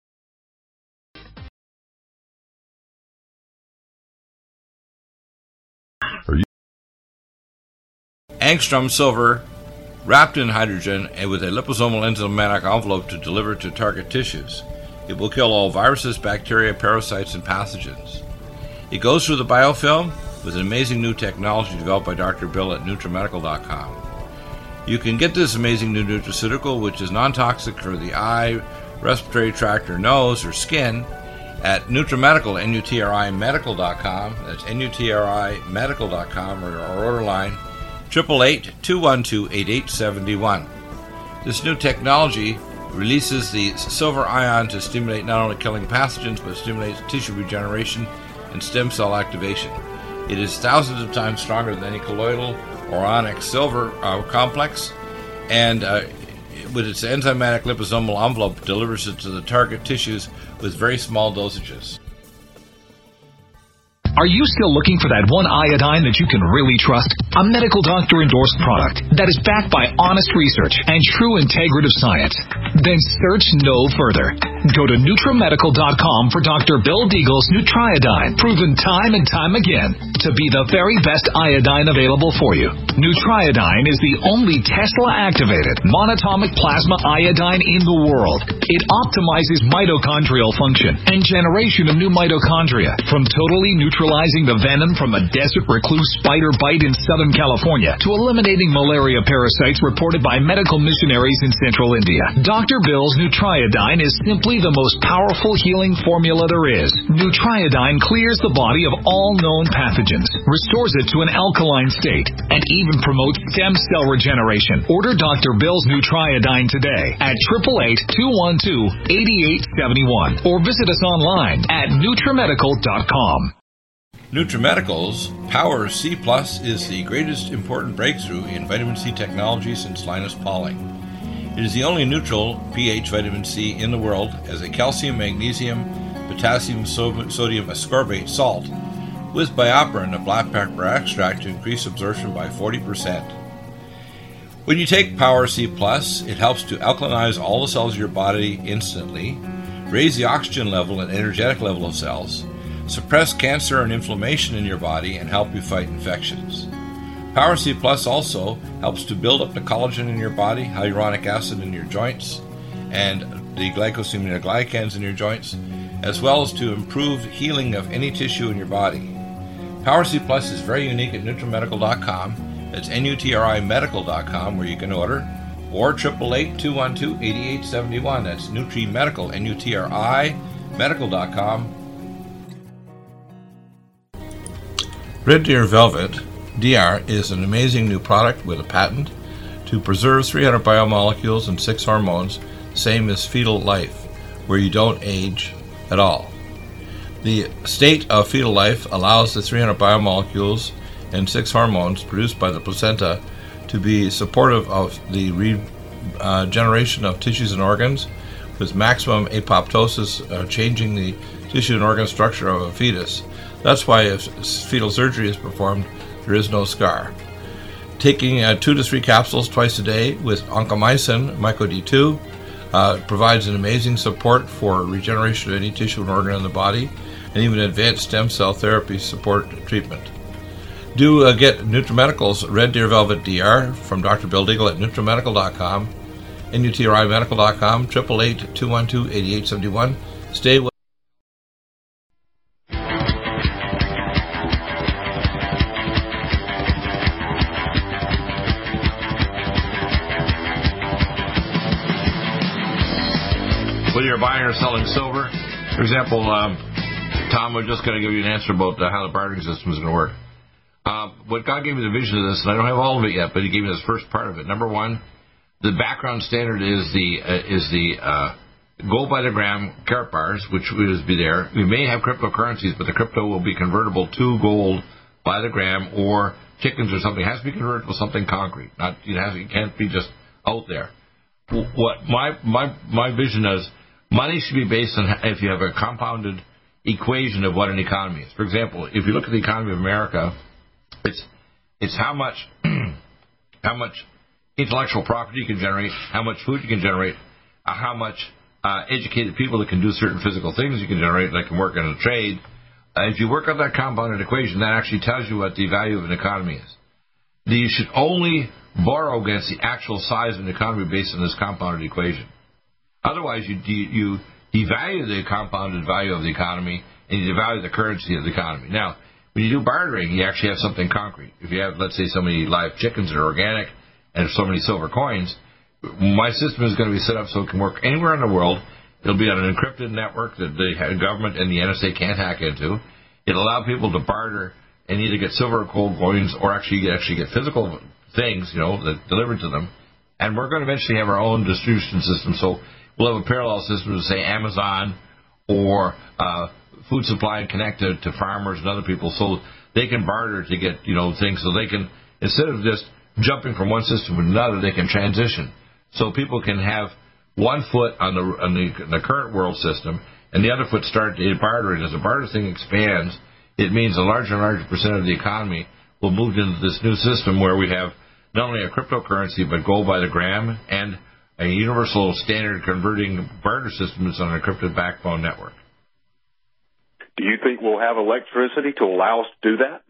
Angstrom silver wrapped in hydrogen and with a liposomal enzymatic envelope to deliver to target tissues. It will kill all viruses, bacteria, parasites, and pathogens. It goes through the biofilm with an amazing new technology developed by Dr. Bill at NutriMedical.com. You can get this amazing new nutraceutical, which is non-toxic for the eye, respiratory tract, or nose, or skin, at NutriMedical, NutriMedical.com. That's NutriMedical.com, or our order line, 888-212-8871. This new technology releases the silver ion to stimulate not only killing pathogens, but stimulates tissue regeneration and stem cell activation. It is thousands of times stronger than any colloidal or onyx silver complex, and with its enzymatic liposomal envelope, delivers it to the target tissues with very small dosages. Are you still looking for that one iodine that you can really trust? A medical doctor endorsed product that is backed by honest research and true integrative science? Then search no further. Go to NutriMedical.com for Dr. Bill Deagle's Nutriodine, proven time and time again to be the very best iodine available for you. Nutriodine is the only Tesla-activated monatomic plasma iodine in the world. It optimizes mitochondrial function and generation of new mitochondria, from totally neutralizing the venom from a desert recluse spider bite in Southern California to eliminating malaria parasites reported by medical missionaries in Central India. Dr. Bill's Nutriodine is simply the most powerful healing formula there is. Nutriodine clears the body of all known pathogens, restores it to an alkaline state, and even promotes stem cell regeneration. Order Dr. Bill's Nutriodine today at 888-212-8871 or visit us online at NutriMedical.com. NutriMedical's Power C Plus is the greatest important breakthrough in vitamin C technology since Linus Pauling. It is the only neutral pH vitamin C in the world as a calcium, magnesium, potassium, sodium ascorbate salt with BioPerine, a black pepper extract, to increase absorption by 40%. When you take Power C Plus, it helps to alkalinize all the cells of your body instantly, raise the oxygen level and energetic level of cells, suppress cancer and inflammation in your body, and help you fight infections. Power C Plus also helps to build up the collagen in your body, hyaluronic acid in your joints, and the glycosaminoglycans in your joints, as well as to improve healing of any tissue in your body. Power C Plus is very unique at NutriMedical.com. That's NutriMedical.com, where you can order, or 888-212-8871. That's NutriMedical, NUTRI, medical.com. Red Deer Velvet DR is an amazing new product with a patent to preserve 300 biomolecules and 6 hormones, same as fetal life, where you don't age at all. The state of fetal life allows the 300 biomolecules and 6 hormones produced by the placenta to be supportive of the regeneration of tissues and organs, with maximum apoptosis, changing the tissue and organ structure of a fetus. That's why if fetal surgery is performed, there is no scar. Taking 2 to 3 capsules twice a day with oncomycin, MycoD2, provides an amazing support for regeneration of any tissue and organ in the body, and even advanced stem cell therapy support treatment. Do get NutriMedical's Red Deer Velvet DR from Dr. Bill Deagle at NutriMedical.com, NUTRIMedical.com, 888-212-8871. Stay with whether you're buying or selling silver. For example, Tom, we're just going to give you an answer about how the bartering system is going to work. What God gave me the vision of this, and I don't have all of it yet, but He gave me this first part of it. Number one, the background standard is the gold by the gram carat bars, which will be there. We may have cryptocurrencies, but the crypto will be convertible to gold by the gram or chickens or something. It has to be converted to something concrete. It can't be just out there. What my vision is, money should be based on if you have a compounded equation of what an economy is. For example, if you look at the economy of America, it's how much intellectual property you can generate, how much food you can generate, how much educated people that can do certain physical things you can generate, like can work in a trade. If you work on that compounded equation, that actually tells you what the value of an economy is. You should only borrow against the actual size of an economy based on this compounded equation. Otherwise, you devalue the compounded value of the economy and you devalue the currency of the economy. Now, when you do bartering, you actually have something concrete. If you have, let's say, so many live chickens that are organic and so many silver coins, my system is going to be set up so it can work anywhere in the world. It'll be on an encrypted network that the government and the NSA can't hack into. It'll allow people to barter and either get silver or gold coins or actually get physical things, that delivered to them. And we're going to eventually have our own distribution system. So we'll have a parallel system to, say, Amazon or Food Supply and connect to farmers and other people so they can barter to get, things. So they can, instead of just jumping from one system to another, they can transition. So people can have one foot on the current world system and the other foot start bartering. As the barter thing expands, it means a larger and larger percent of the economy will move into this new system where we have not only a cryptocurrency but gold by the gram and a universal standard converting barter system that's on an encrypted backbone network. Do you think we'll have electricity to allow us to do that?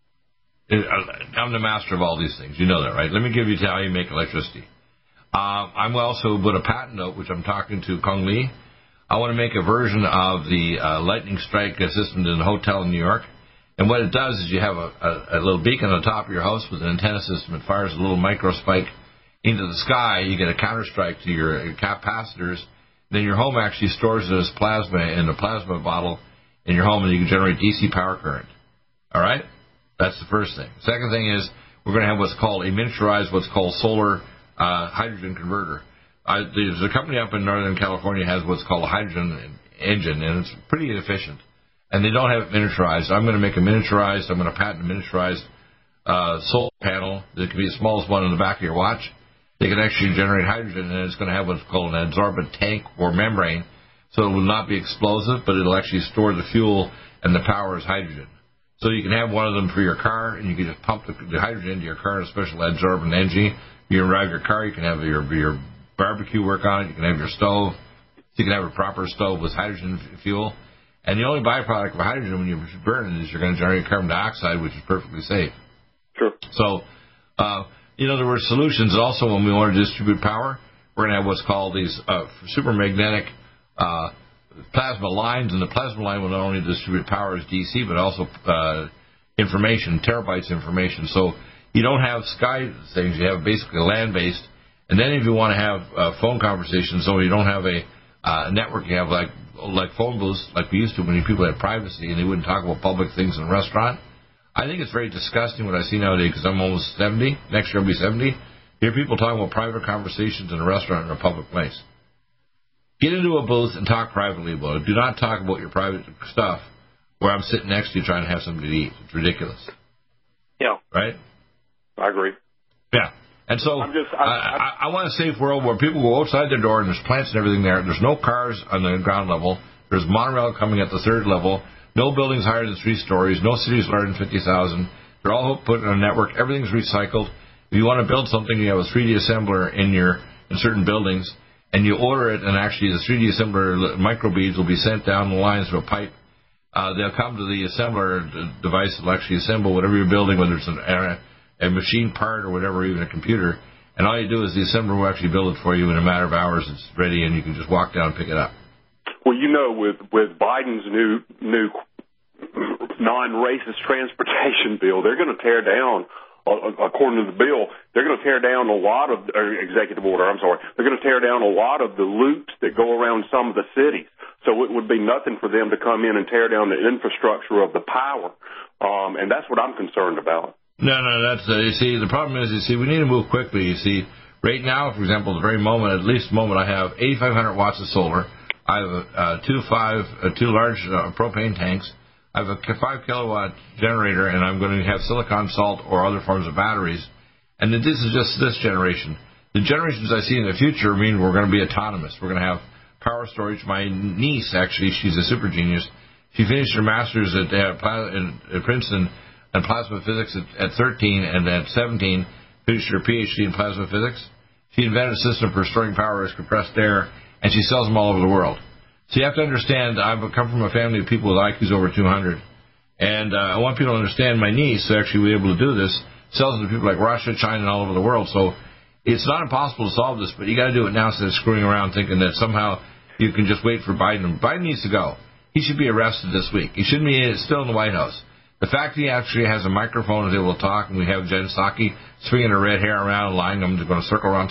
I'm the master of all these things. You know that, right? Let me give you how you make electricity. I'm also put a patent out, which I'm talking to Kung Lee. I want to make a version of the lightning strike system in the hotel in New York. And what it does is you have a little beacon on the top of your house with an antenna system. It fires a little micro spike into the sky. You get a counter strike to your capacitors. Then your home actually stores it as plasma in a plasma bottle in your home, and you can generate DC power current. All right? That's the first thing. Second thing is we're going to have what's called a miniaturized, what's called solar hydrogen converter. There's a company up in Northern California has what's called a hydrogen engine, and it's pretty efficient. And they don't have it miniaturized. I'm going to make a miniaturized, I'm going to patent a miniaturized solar panel that can be the smallest one on the back of your watch. They can actually generate hydrogen, and it's going to have what's called an adsorbent tank or membrane, so it will not be explosive, but it'll actually store the fuel and the power as hydrogen. So you can have one of them for your car, and you can just pump the hydrogen into your car in a special adsorbent engine. You can drive your car. You can have your barbecue work on it. You can have your stove. You can have a proper stove with hydrogen fuel. And the only byproduct of hydrogen when you burn it is you're going to generate carbon dioxide, which is perfectly safe. Sure. So, there were solutions also when we want to distribute power. We're going to have what's called these supermagnetic plasma lines, and the plasma line will not only distribute power as DC, but also information, terabytes information. So you don't have sky things, you have basically land-based. And then if you want to have phone conversations, so you don't have a network, you have like phone booths like we used to when people had privacy and they wouldn't talk about public things in a restaurant. I think it's very disgusting what I see nowadays because I'm almost 70. Next year I'll be 70. Hear people talking about private conversations in a restaurant in a public place. Get into a booth and talk privately about it. Do not talk about your private stuff where I'm sitting next to you trying to have something to eat. It's ridiculous. Yeah. Right? I agree. Yeah. And so I want a safe world where people go outside their door and there's plants and everything there. There's no cars on the ground level. There's monorail coming at the third level. No buildings higher than 3 stories. No cities larger than 50,000. They're all put in a network. Everything's recycled. If you want to build something, you have a 3D assembler in certain buildings, and you order it, and actually the 3D assembler microbeads will be sent down the lines through a pipe. They'll come to the assembler device that will actually assemble whatever you're building, whether it's a machine part or whatever, even a computer. And all you do is the assembler will actually build it for you in a matter of hours. It's ready, and you can just walk down and pick it up. Well, with Biden's new non-racist transportation bill, they're going to tear down, according to the bill, they're going to tear down a lot of executive order. I'm sorry, they're going to tear down a lot of the loops that go around some of the cities. So it would be nothing for them to come in and tear down the infrastructure of the power, and that's what I'm concerned about. No, that's the problem is, we need to move quickly. You see, right now, for example, at the moment, I have 8,500 watts of solar. I have two large propane tanks. I have a 5 kilowatt generator, and I'm going to have silicon salt or other forms of batteries. And this is just this generation. The generations I see in the future mean we're going to be autonomous. We're going to have power storage. My niece, actually, she's a super genius. She finished her master's at Princeton in plasma physics at 13, and at 17 finished her PhD in plasma physics. She invented a system for storing power as compressed air, and she sells them all over the world. So you have to understand, I've come from a family of people with IQs over 200, and I want people to understand my niece, who actually was able to do this, sells it to people like Russia, China, and all over the world. So it's not impossible to solve this, but you got to do it now instead of screwing around thinking that somehow you can just wait for Biden. Biden needs to go. He should be arrested this week. He shouldn't be still in the White House. The fact he actually has a microphone and is able to talk, and we have Jen Psaki swinging her red hair around and lying, I'm just going to circle around.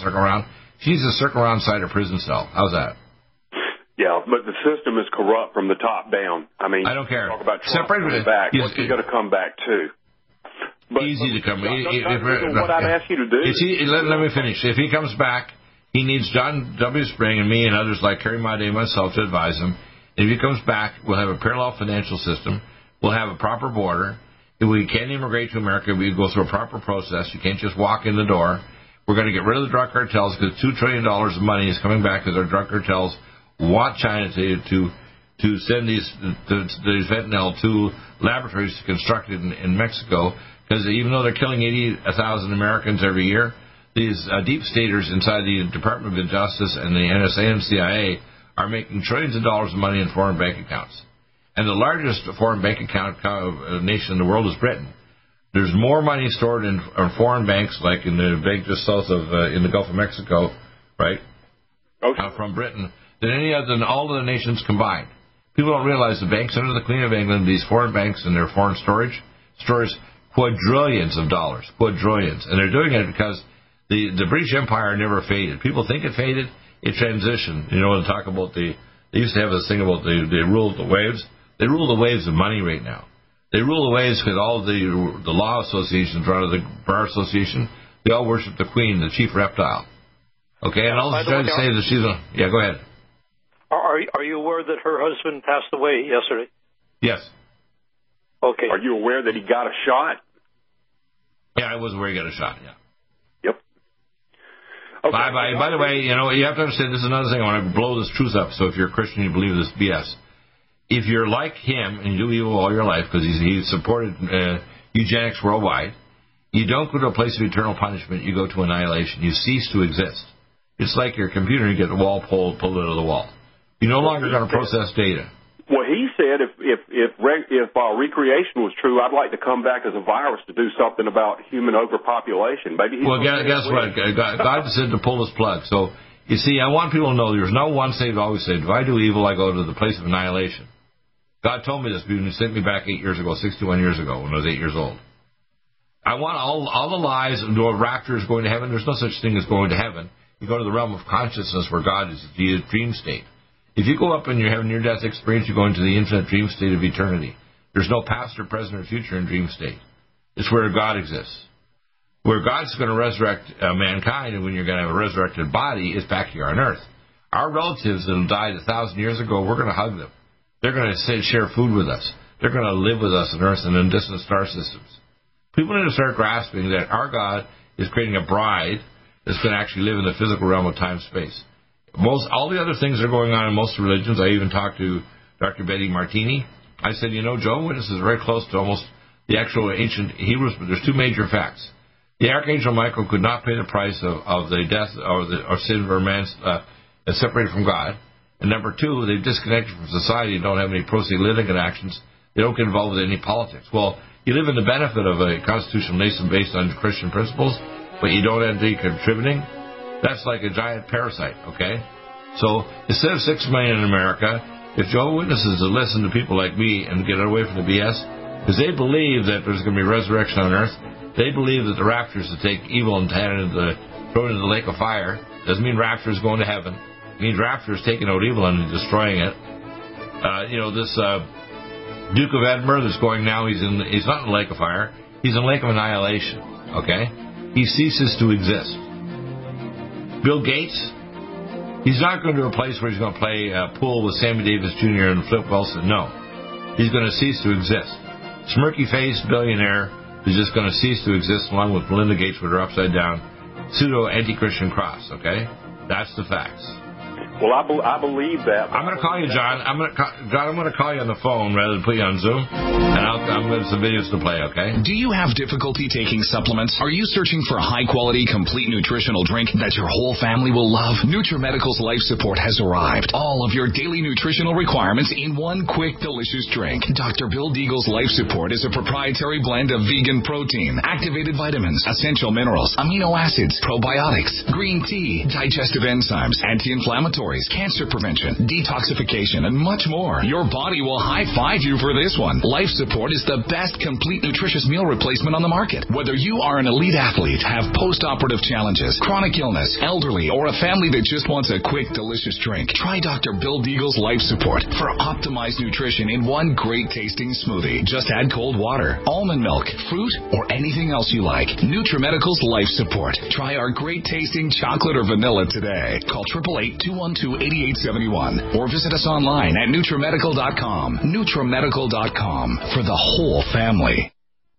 She needs to circle around inside a prison cell. How's that? Yeah, but the system is corrupt from the top down. I mean, I don't care. Talk about Trump coming back. What's he going to come back to? Easy to come. What I'd ask you to do. Let me finish. If he comes back, he needs John W. Spring and me and others like Kerry Made and myself to advise him. If he comes back, we'll have a parallel financial system. We'll have a proper border. If we can't immigrate to America, we go through a proper process. You can't just walk in the door. We're going to get rid of the drug cartels because $2 trillion of money is coming back because our drug cartels want China to send these fentanyl to laboratories constructed in Mexico, because even though they're killing 80,000 Americans every year, these deep staters inside the Department of Justice and the NSA and CIA are making trillions of dollars of money in foreign bank accounts. And the largest foreign bank account nation in the world is Britain. There's more money stored in foreign banks, like in the bank just south of in the Gulf of Mexico, right? Okay. From Britain, than all of the nations combined. People don't realize the banks under the Queen of England, these foreign banks and their foreign storage, stores quadrillions of dollars, quadrillions. And they're doing it because the British Empire never faded. People think it faded. It transitioned. You know, to talk about they used to have this thing about they rule the waves. They rule the waves of money right now. They rule the waves because all of the law associations, rather the Bar Association, they all worship the Queen, the chief reptile. Okay, and all trying to say that she's a... Yeah, go ahead. Are you aware that her husband passed away yesterday? Yes. Okay. Are you aware that he got a shot? Yeah, I was aware he got a shot, yeah. Yep. Okay. By the way, you know, you have to understand, this is another thing. I want to blow this truth up, so if you're a Christian, you believe this BS. if you're like him and you do evil all your life because he supported eugenics worldwide, you don't go to a place of eternal punishment. You go to annihilation. You cease to exist. It's like your computer. You get the wall pulled out of the wall. You're no longer going to process data. Well, he said if recreation was true, I'd like to come back as a virus to do something about human overpopulation. Maybe. Well, guess what? God said to pull his plug. So, you see, I want people to know there's no one saved, always saved. If I do evil, I go to the place of annihilation. God told me this when he sent me back 8 years ago, 61 years ago, when I was 8 years old. I want all the lies of raptors going to heaven. There's no such thing as going to heaven. You go to the realm of consciousness where God is the dream state. If you go up and you're having near-death experience, you go into the infinite dream state of eternity. There's no past or present or future in dream state. It's where God exists. Where God's going to resurrect mankind, and when you're going to have a resurrected body, is back here on earth. Our relatives that died 1,000 years ago, we're going to hug them. They're going to share food with us. They're going to live with us on earth and in distant star systems. People need to start grasping that our God is creating a bride that's going to actually live in the physical realm of time-space. All the other things that are going on in most religions, I even talked to Dr. Betty Martini. I said, Jehovah's Witnesses is very close to almost the actual ancient Hebrews, but there's two major facts. The Archangel Michael could not pay the price of the death or sin of man separated from God. And number two, they've disconnected from society and don't have any proselytic actions. They don't get involved with any politics. Well, you live in the benefit of a constitutional nation based on Christian principles, but you don't end up contributing. That's like a giant parasite, okay? So instead of 6 million in America, if Jehovah's Witnesses would listen to people like me and get away from the BS, because they believe that there's going to be resurrection on earth, they believe that the raptors will take evil and throw it into the lake of fire. Doesn't mean raptors going to heaven. It means raptors taking out evil and destroying it. This Duke of Edinburgh that's going now, he's not in the lake of fire. He's in the lake of annihilation, okay? He ceases to exist. Bill Gates, he's not going to a place where he's going to play pool with Sammy Davis Jr. and Flip Wilson. No. He's going to cease to exist. Smirky-faced billionaire is just going to cease to exist along with Melinda Gates with her upside-down pseudo-anti-Christian cross, okay? That's the facts. Well, I believe that. I'm going to call you, John. I'm going to call you on the phone rather than put you on Zoom, and I'm going to have some videos to play, okay? Do you have difficulty taking supplements? Are you searching for a high-quality, complete nutritional drink that your whole family will love? NutriMedical's Life Support has arrived. All of your daily nutritional requirements in one quick, delicious drink. Dr. Bill Deagle's Life Support is a proprietary blend of vegan protein, activated vitamins, essential minerals, amino acids, probiotics, green tea, digestive enzymes, anti-inflammatories, cancer prevention, detoxification, and much more. Your body will high-five you for this one. Life Support is the best complete nutritious meal replacement on the market. Whether you are an elite athlete, have post-operative challenges, chronic illness, elderly, or a family that just wants a quick, delicious drink, try Dr. Bill Deagle's Life Support for optimized nutrition in one great-tasting smoothie. Just add cold water, almond milk, fruit, or anything else you like. NutriMedical's Life Support. Try our great-tasting chocolate or vanilla today. Call 888-212-8871 or visit us online at NutriMedical.com. NutriMedical.com for the whole family.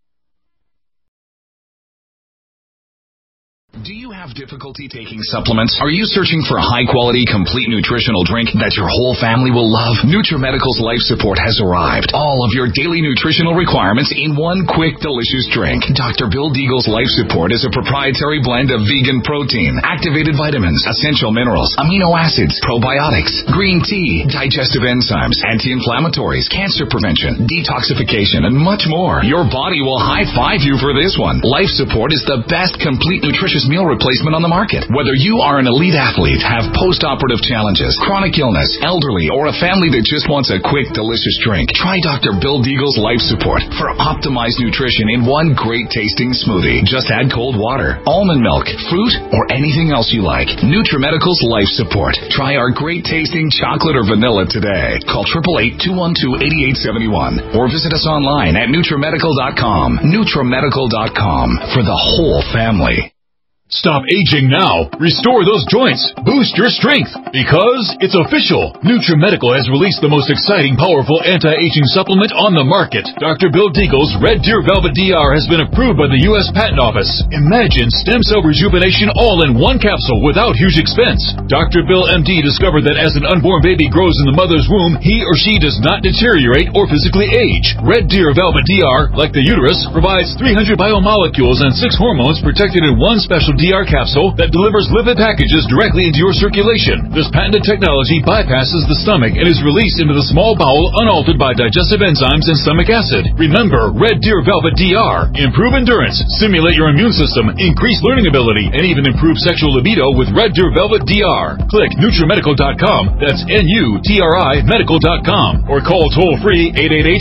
Do you have difficulty taking supplements? Are you searching for a high-quality, complete nutritional drink that your whole family will love? NutriMedical's Life Support has arrived. All of your daily nutritional requirements in one quick, delicious drink. Dr. Bill Deagle's Life Support is a proprietary blend of vegan protein, activated vitamins, essential minerals, amino acids, probiotics, green tea, digestive enzymes, anti-inflammatories, cancer prevention, detoxification, and much more. Your body will high-five you for this one. Life Support is the best complete nutritious meal replacement on the market. Whether you are an elite athlete, have post-operative challenges, chronic illness, elderly, or a family that just wants a quick, delicious drink, try Dr. Bill Deagle's Life Support for optimized nutrition in one great-tasting smoothie. Just add cold water, almond milk, fruit, or anything else you like. NutriMedical's Life Support. Try our great-tasting chocolate or vanilla today. Call 888-212-8871 or visit us online at NutriMedical.com. NutriMedical.com for the whole family. Stop aging now. Restore those joints. Boost your strength. Because it's official. NutriMedical has released the most exciting, powerful anti-aging supplement on the market. Dr. Bill Deagle's Red Deer Velvet DR has been approved by the U.S. Patent Office. Imagine stem cell rejuvenation all in one capsule without huge expense. Dr. Bill MD discovered that as an unborn baby grows in the mother's womb, he or she does not deteriorate or physically age. Red Deer Velvet DR, like the uterus, provides 300 biomolecules and 6 hormones protected in one special DR capsule that delivers lipid packages directly into your circulation. This patented technology bypasses the stomach and is released into the small bowel unaltered by digestive enzymes and stomach acid. Remember, Red Deer Velvet DR. Improve endurance, stimulate your immune system, increase learning ability, and even improve sexual libido with Red Deer Velvet DR. Click NutriMedical.com, that's NUTRI Medical.com, or call toll-free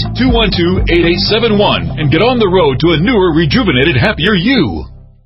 888-212-8871 and get on the road to a newer, rejuvenated, happier you.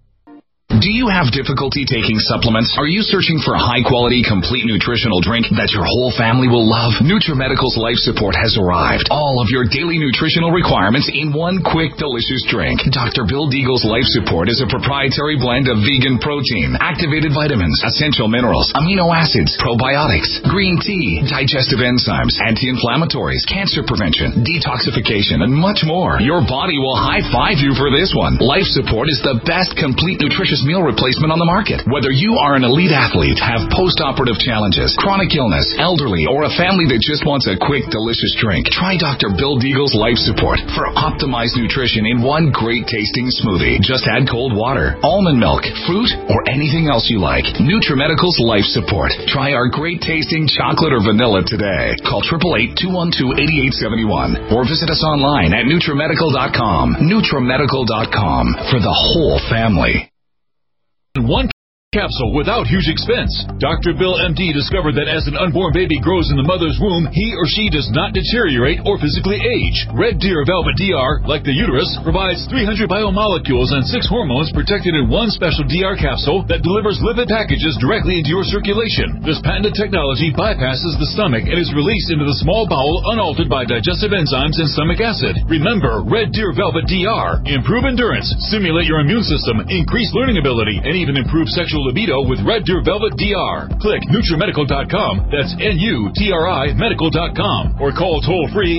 Do you have difficulty taking supplements? Are you searching for a high-quality, complete nutritional drink that your whole family will love? NutriMedical's Life Support has arrived. All of your daily nutritional requirements in one quick, delicious drink. Dr. Bill Deagle's Life Support is a proprietary blend of vegan protein, activated vitamins, essential minerals, amino acids, probiotics, green tea, digestive enzymes, anti-inflammatories, cancer prevention, detoxification, and much more. Your body will high-five you for this one. Life Support is the best complete nutritious meal replacement on the market. Whether you are an elite athlete, have post-operative challenges, chronic illness, elderly, or a family that just wants a quick, delicious drink, try Dr. Bill Deagle's Life Support for optimized nutrition in one great tasting smoothie. Just add cold water, almond milk, fruit, or anything else you like. NutriMedical's Life Support. Try our great tasting chocolate or vanilla today. Call 888-212-8871 or visit us online at NutriMedical.com. NutriMedical.com for the whole family. One capsule without huge expense. Dr. Bill MD discovered that as an unborn baby grows in the mother's womb, he or she does not deteriorate or physically age. Red Deer Velvet DR, like the uterus, provides 300 biomolecules and 6 hormones protected in one special DR capsule that delivers lipid packages directly into your circulation. This patented technology bypasses the stomach and is released into the small bowel unaltered by digestive enzymes and stomach acid. Remember, Red Deer Velvet DR. Improve endurance, stimulate your immune system, increase learning ability, and even improve sexual libido with Red Deer Velvet DR. Click NutriMedical.com, that's NUTRI Medical.com, or call toll-free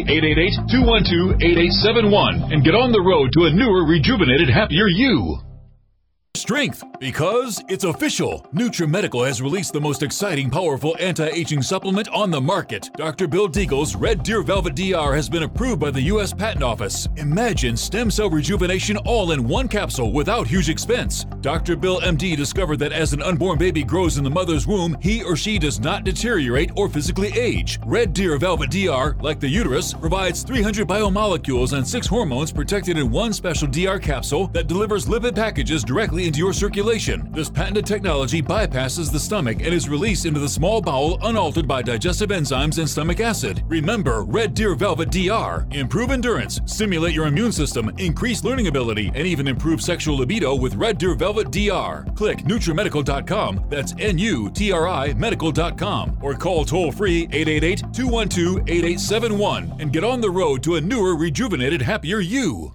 888-212-8871 and get on the road to a newer, rejuvenated, happier you. Strength, because it's official. NutriMedical has released the most exciting, powerful anti-aging supplement on the market. Dr. Bill Deagle's Red Deer Velvet DR has been approved by the U.S. Patent Office. Imagine stem cell rejuvenation all in one capsule without huge expense. Dr. Bill MD discovered that as an unborn baby grows in the mother's womb, he or she does not deteriorate or physically age. Red Deer Velvet DR, like the uterus, provides 300 biomolecules and 6 hormones protected in one special DR capsule that delivers lipid packages directly into your circulation. This patented technology bypasses the stomach and is released into the small bowel unaltered by digestive enzymes and stomach acid. Remember, Red Deer Velvet DR. Improve endurance, stimulate your immune system, increase learning ability, and even improve sexual libido with Red Deer Velvet DR. Click NutriMedical.com, that's NUTRI Medical.com, or call toll-free 888-212-8871 and get on the road to a newer, rejuvenated, happier you.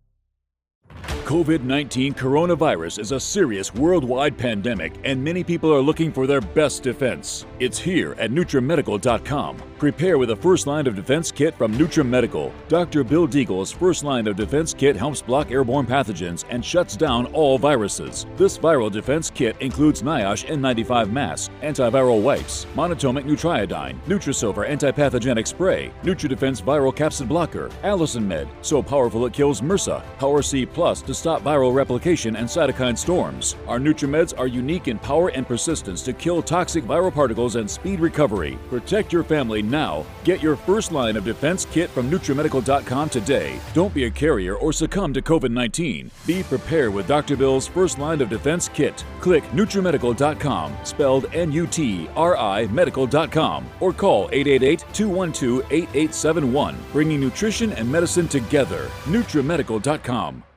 COVID-19 coronavirus is a serious worldwide pandemic, and many people are looking for their best defense. It's here at NutriMedical.com. Prepare with a first line of defense kit from NutriMedical. Dr. Bill Deagle's first line of defense kit helps block airborne pathogens and shuts down all viruses. This viral defense kit includes NIOSH N95 masks, antiviral wipes, monatomic Nutriodine, Nutrisilver antipathogenic spray, NutriDefense viral capsid blocker, Allison Med, so powerful it kills MRSA, Power C Plus to stop viral replication and cytokine storms. Our NutriMeds are unique in power and persistence to kill toxic viral particles and speed recovery. Protect your family now. Get your first line of defense kit from NutriMedical.com today. Don't be a carrier or succumb to COVID-19. Be prepared with Dr. Bill's first line of defense kit. Click NutriMedical.com, spelled N-U-T-R-I Medical.com, or call 888-212-8871, bringing nutrition and medicine together. NutriMedical.com.